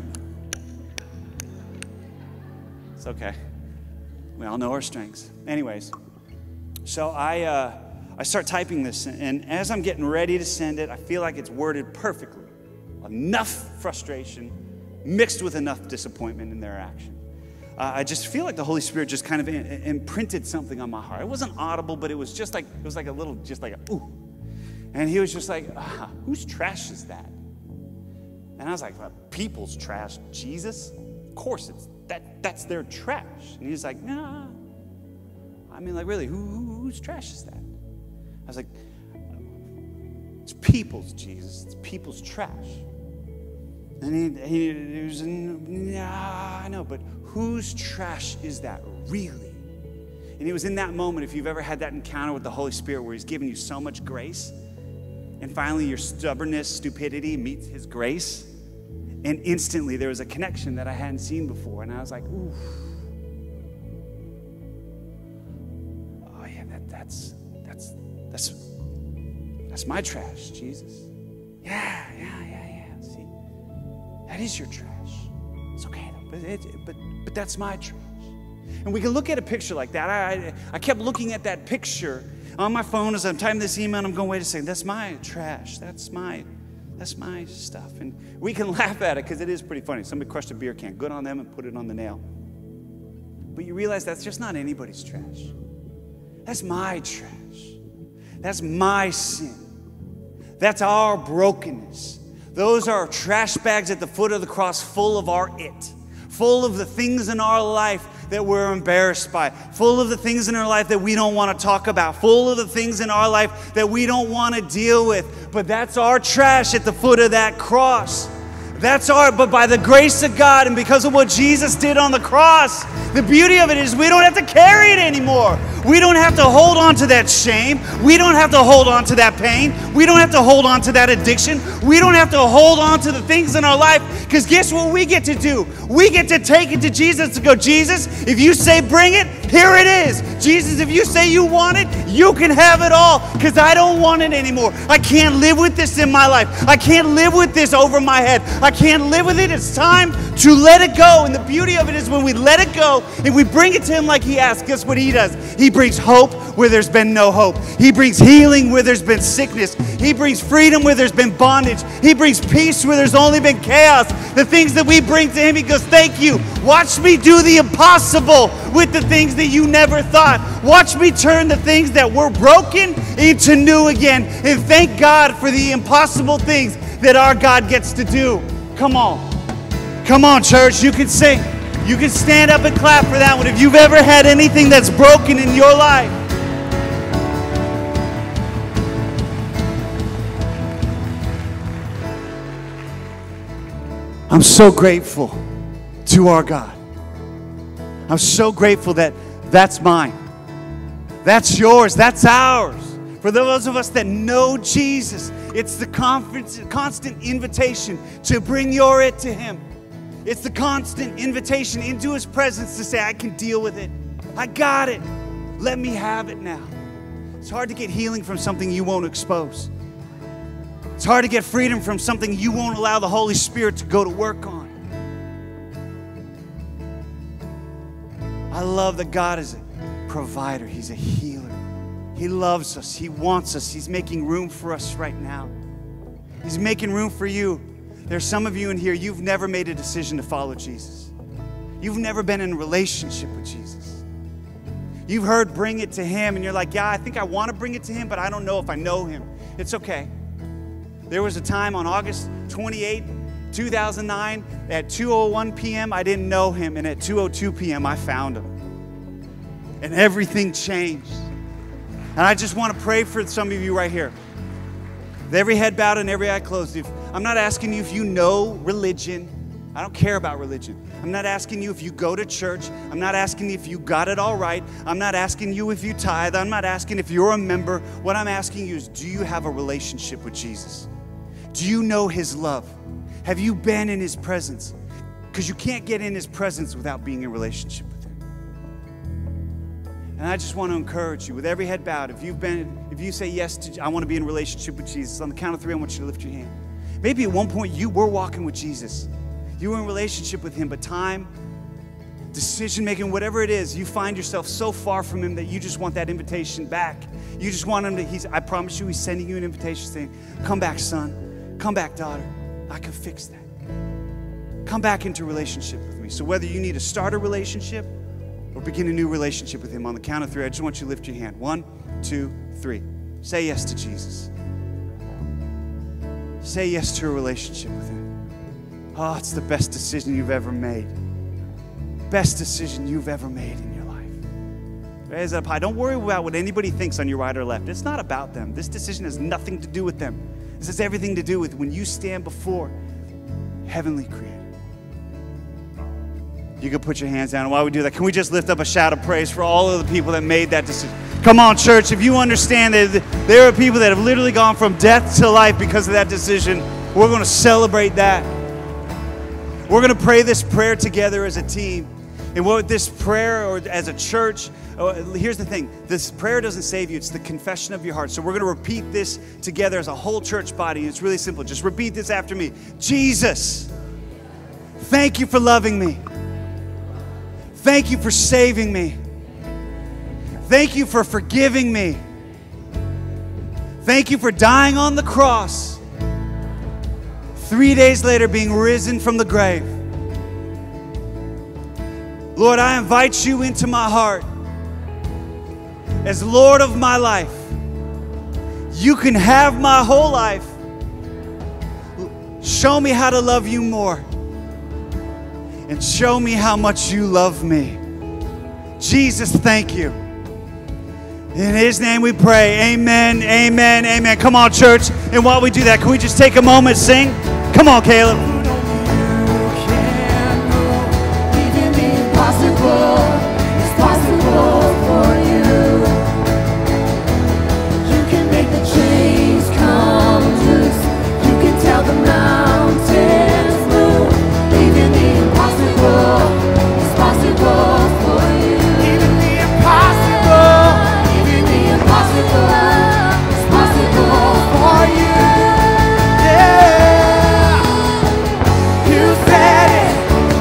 it's okay. We all know our strengths. Anyways, so I start typing this, and as I'm getting ready to send it, I feel like it's worded perfectly. Enough frustration mixed with enough disappointment in their action. I just feel like the Holy Spirit just kind of imprinted something on my heart. It wasn't audible, but it was like a little, just like a, ooh. And he was just like, whose trash is that? And I was like, people's trash, Jesus? Of course, that's their trash. And he's like, nah. I mean, like, really, whose trash is that? I was like, it's people's, Jesus. It's people's trash. And he was, nah, I know, but whose trash is that really? And it was in that moment, if you've ever had that encounter with the Holy Spirit where he's given you so much grace, and finally your stubbornness, stupidity meets his grace, and instantly there was a connection that I hadn't seen before, and I was like, ooh. Oh yeah, that's my trash, Jesus. Yeah. See, that is your trash. It's okay though, but that's my trash. And we can look at a picture like that. I kept looking at that picture on my phone as I'm typing this email, and I'm going, wait a second, that's my trash. That's my stuff. And we can laugh at it because it is pretty funny. Somebody crushed a beer can, good on them, and put it on the nail. But you realize that's just not anybody's trash. That's my trash. That's my sin. That's our brokenness. Those are trash bags at the foot of the cross full of our it, full of the things in our life that we're embarrassed by, full of the things in our life that we don't want to talk about, full of the things in our life that we don't want to deal with. But that's our trash at the foot of that cross. But by the grace of God and because of what Jesus did on the cross, the beauty of it is we don't have to carry it anymore. We don't have to hold on to that shame. We don't have to hold on to that pain. We don't have to hold on to that addiction. We don't have to hold on to the things in our life, because guess what we get to do? We get to take it to Jesus to go, Jesus, if you say bring it, here it is. Jesus, if you say you want it, you can have it all, because I don't want it anymore. I can't live with this in my life. I can't live with this over my head. I can't live with it. It's time To let it go. And the beauty of it is when we let it go and we bring it to him like he asks, guess what he does? He brings hope where there's been no hope. He brings healing where there's been sickness. He brings freedom where there's been bondage. He brings peace where there's only been chaos. The things that we bring to him, he goes, thank you. Watch me do the impossible with the things that you never thought. Watch me turn the things that were broken into new again. And thank God for the impossible things that our God gets to do. Come on. Come on, church. You can sing. You can stand up and clap for that one. If you've ever had anything that's broken in your life. I'm so grateful to our God. I'm so grateful that that's mine. That's yours. That's ours. For those of us that know Jesus, it's the constant invitation to bring your it to him. It's the constant invitation into his presence to say, I can deal with it. I got it. Let me have it now. It's hard to get healing from something you won't expose. It's hard to get freedom from something you won't allow the Holy Spirit to go to work on. I love that God is a provider. He's a healer. He loves us. He wants us. He's making room for us right now. He's making room for you. There's some of you in here, you've never made a decision to follow Jesus. You've never been in a relationship with Jesus. You've heard bring it to him, and you're like, yeah, I think I want to bring it to him, but I don't know if I know him. It's okay. There was a time on August 28, 2009, at 2:01 p.m., I didn't know him, and at 2:02 p.m., I found him. And everything changed. And I just want to pray for some of you right here. With every head bowed and every eye closed. I'm not asking you if you know religion. I don't care about religion. I'm not asking you if you go to church. I'm not asking you if you got it all right. I'm not asking you if you tithe. I'm not asking if you're a member. What I'm asking you is, do you have a relationship with Jesus? Do you know his love? Have you been in his presence? Because you can't get in his presence without being in relationship with him. And I just want to encourage you, with every head bowed, if you say yes to, I want to be in a relationship with Jesus, on the count of 3, I want you to lift your hand. Maybe at one point you were walking with Jesus. You were in a relationship with him, but time, decision making, whatever it is, you find yourself so far from him that you just want that invitation back. You just want him to, I promise you, he's sending you an invitation saying, come back, son. Come back, daughter. I can fix that. Come back into relationship with me. So whether you need to start a relationship or begin a new relationship with him, on the count of 3, I just want you to lift your hand. 1, 2, 3. Say yes to Jesus. Say yes to a relationship with him. Oh, it's the best decision you've ever made. Best decision you've ever made in your life. Raise it up high. Don't worry about what anybody thinks on your right or left. It's not about them. This decision has nothing to do with them. This has everything to do with when you stand before heavenly creator. You can put your hands down. And while we do that, can we just lift up a shout of praise for all of the people that made that decision? Come on, church. If you understand that there are people that have literally gone from death to life because of that decision, we're going to celebrate that. We're going to pray this prayer together as a team. And what this prayer, or as a church, here's the thing. This prayer doesn't save you. It's the confession of your heart. So we're going to repeat this together as a whole church body. It's really simple. Just repeat this after me. Jesus, thank you for loving me. Thank you for saving me. Thank you for forgiving me. Thank you for dying on the cross. 3 days later, being risen from the grave. Lord, I invite you into my heart as Lord of my life. You can have my whole life. Show me how to love you more. And show me how much you love me. Jesus, thank you. In his name we pray. Amen, amen, amen. Come on, church. And while we do that, can we just take a moment and sing? Come on, Caleb. Even the impossible is possible for you. You can make the chains come loose. You can tell the mountains move. Even the impossible is possible for you. Even the impossible is possible for you. Yeah. You said it.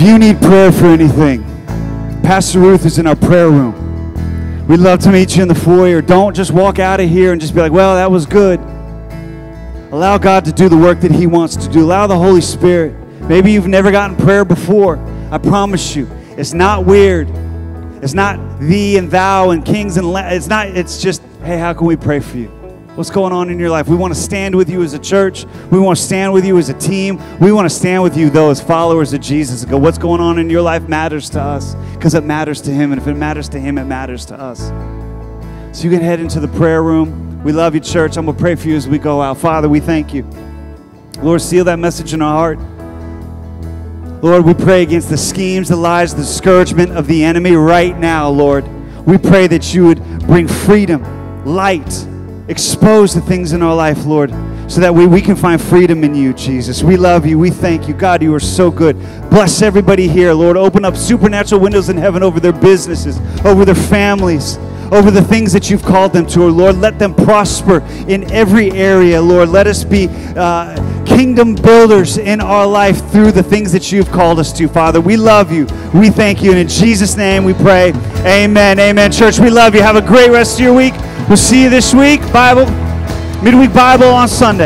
you need prayer for anything, Pastor Ruth is in our prayer room. We'd love to meet you in the foyer. Don't just walk out of here and just be like, well, that was good. Allow God to do the work that He wants to do. Allow the Holy Spirit. Maybe you've never gotten prayer before. I promise you, it's not weird. It's not thee and thou and kings and it's just, hey, how can we pray for you? What's going on in your life? We want to stand with you as a church. We want to stand with you as a team. We want to stand with you, though, as followers of Jesus and go, what's going on in your life matters to us because it matters to Him. And if it matters to Him, it matters to us. So you can head into the prayer room. We love you, church. I'm going to pray for you as we go out. Father, we thank you. Lord, seal that message in our heart. Lord, we pray against the schemes, the lies, the discouragement of the enemy right now, Lord. We pray that you would bring freedom, light, expose the things in our life, Lord, so that we can find freedom in you, Jesus. We love you. We thank you. God, you are so good. Bless everybody here, Lord. Open up supernatural windows in heaven over their businesses, over their families, over the things that you've called them to, Lord. Let them prosper in every area, Lord. Let us be kingdom builders in our life through the things that you've called us to, Father. We love you. We thank you. And in Jesus' name we pray. Amen. Amen. Church, we love you. Have a great rest of your week. We'll see you this week. Midweek Bible on Sunday.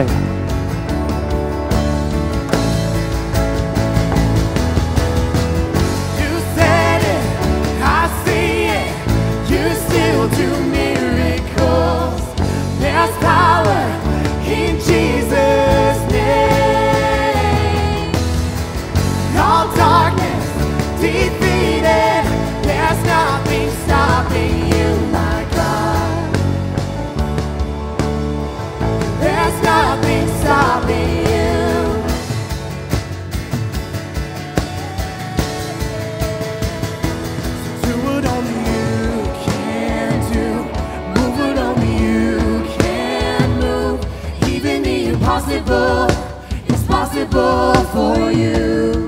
You said it, I see it. You still do miracles. There's power in Jesus' name. All darkness defeated. There's nothing stopping you, my God. There's nothing stopping you. Do what only you can do. Move what only you can move. Even the impossible is possible for you.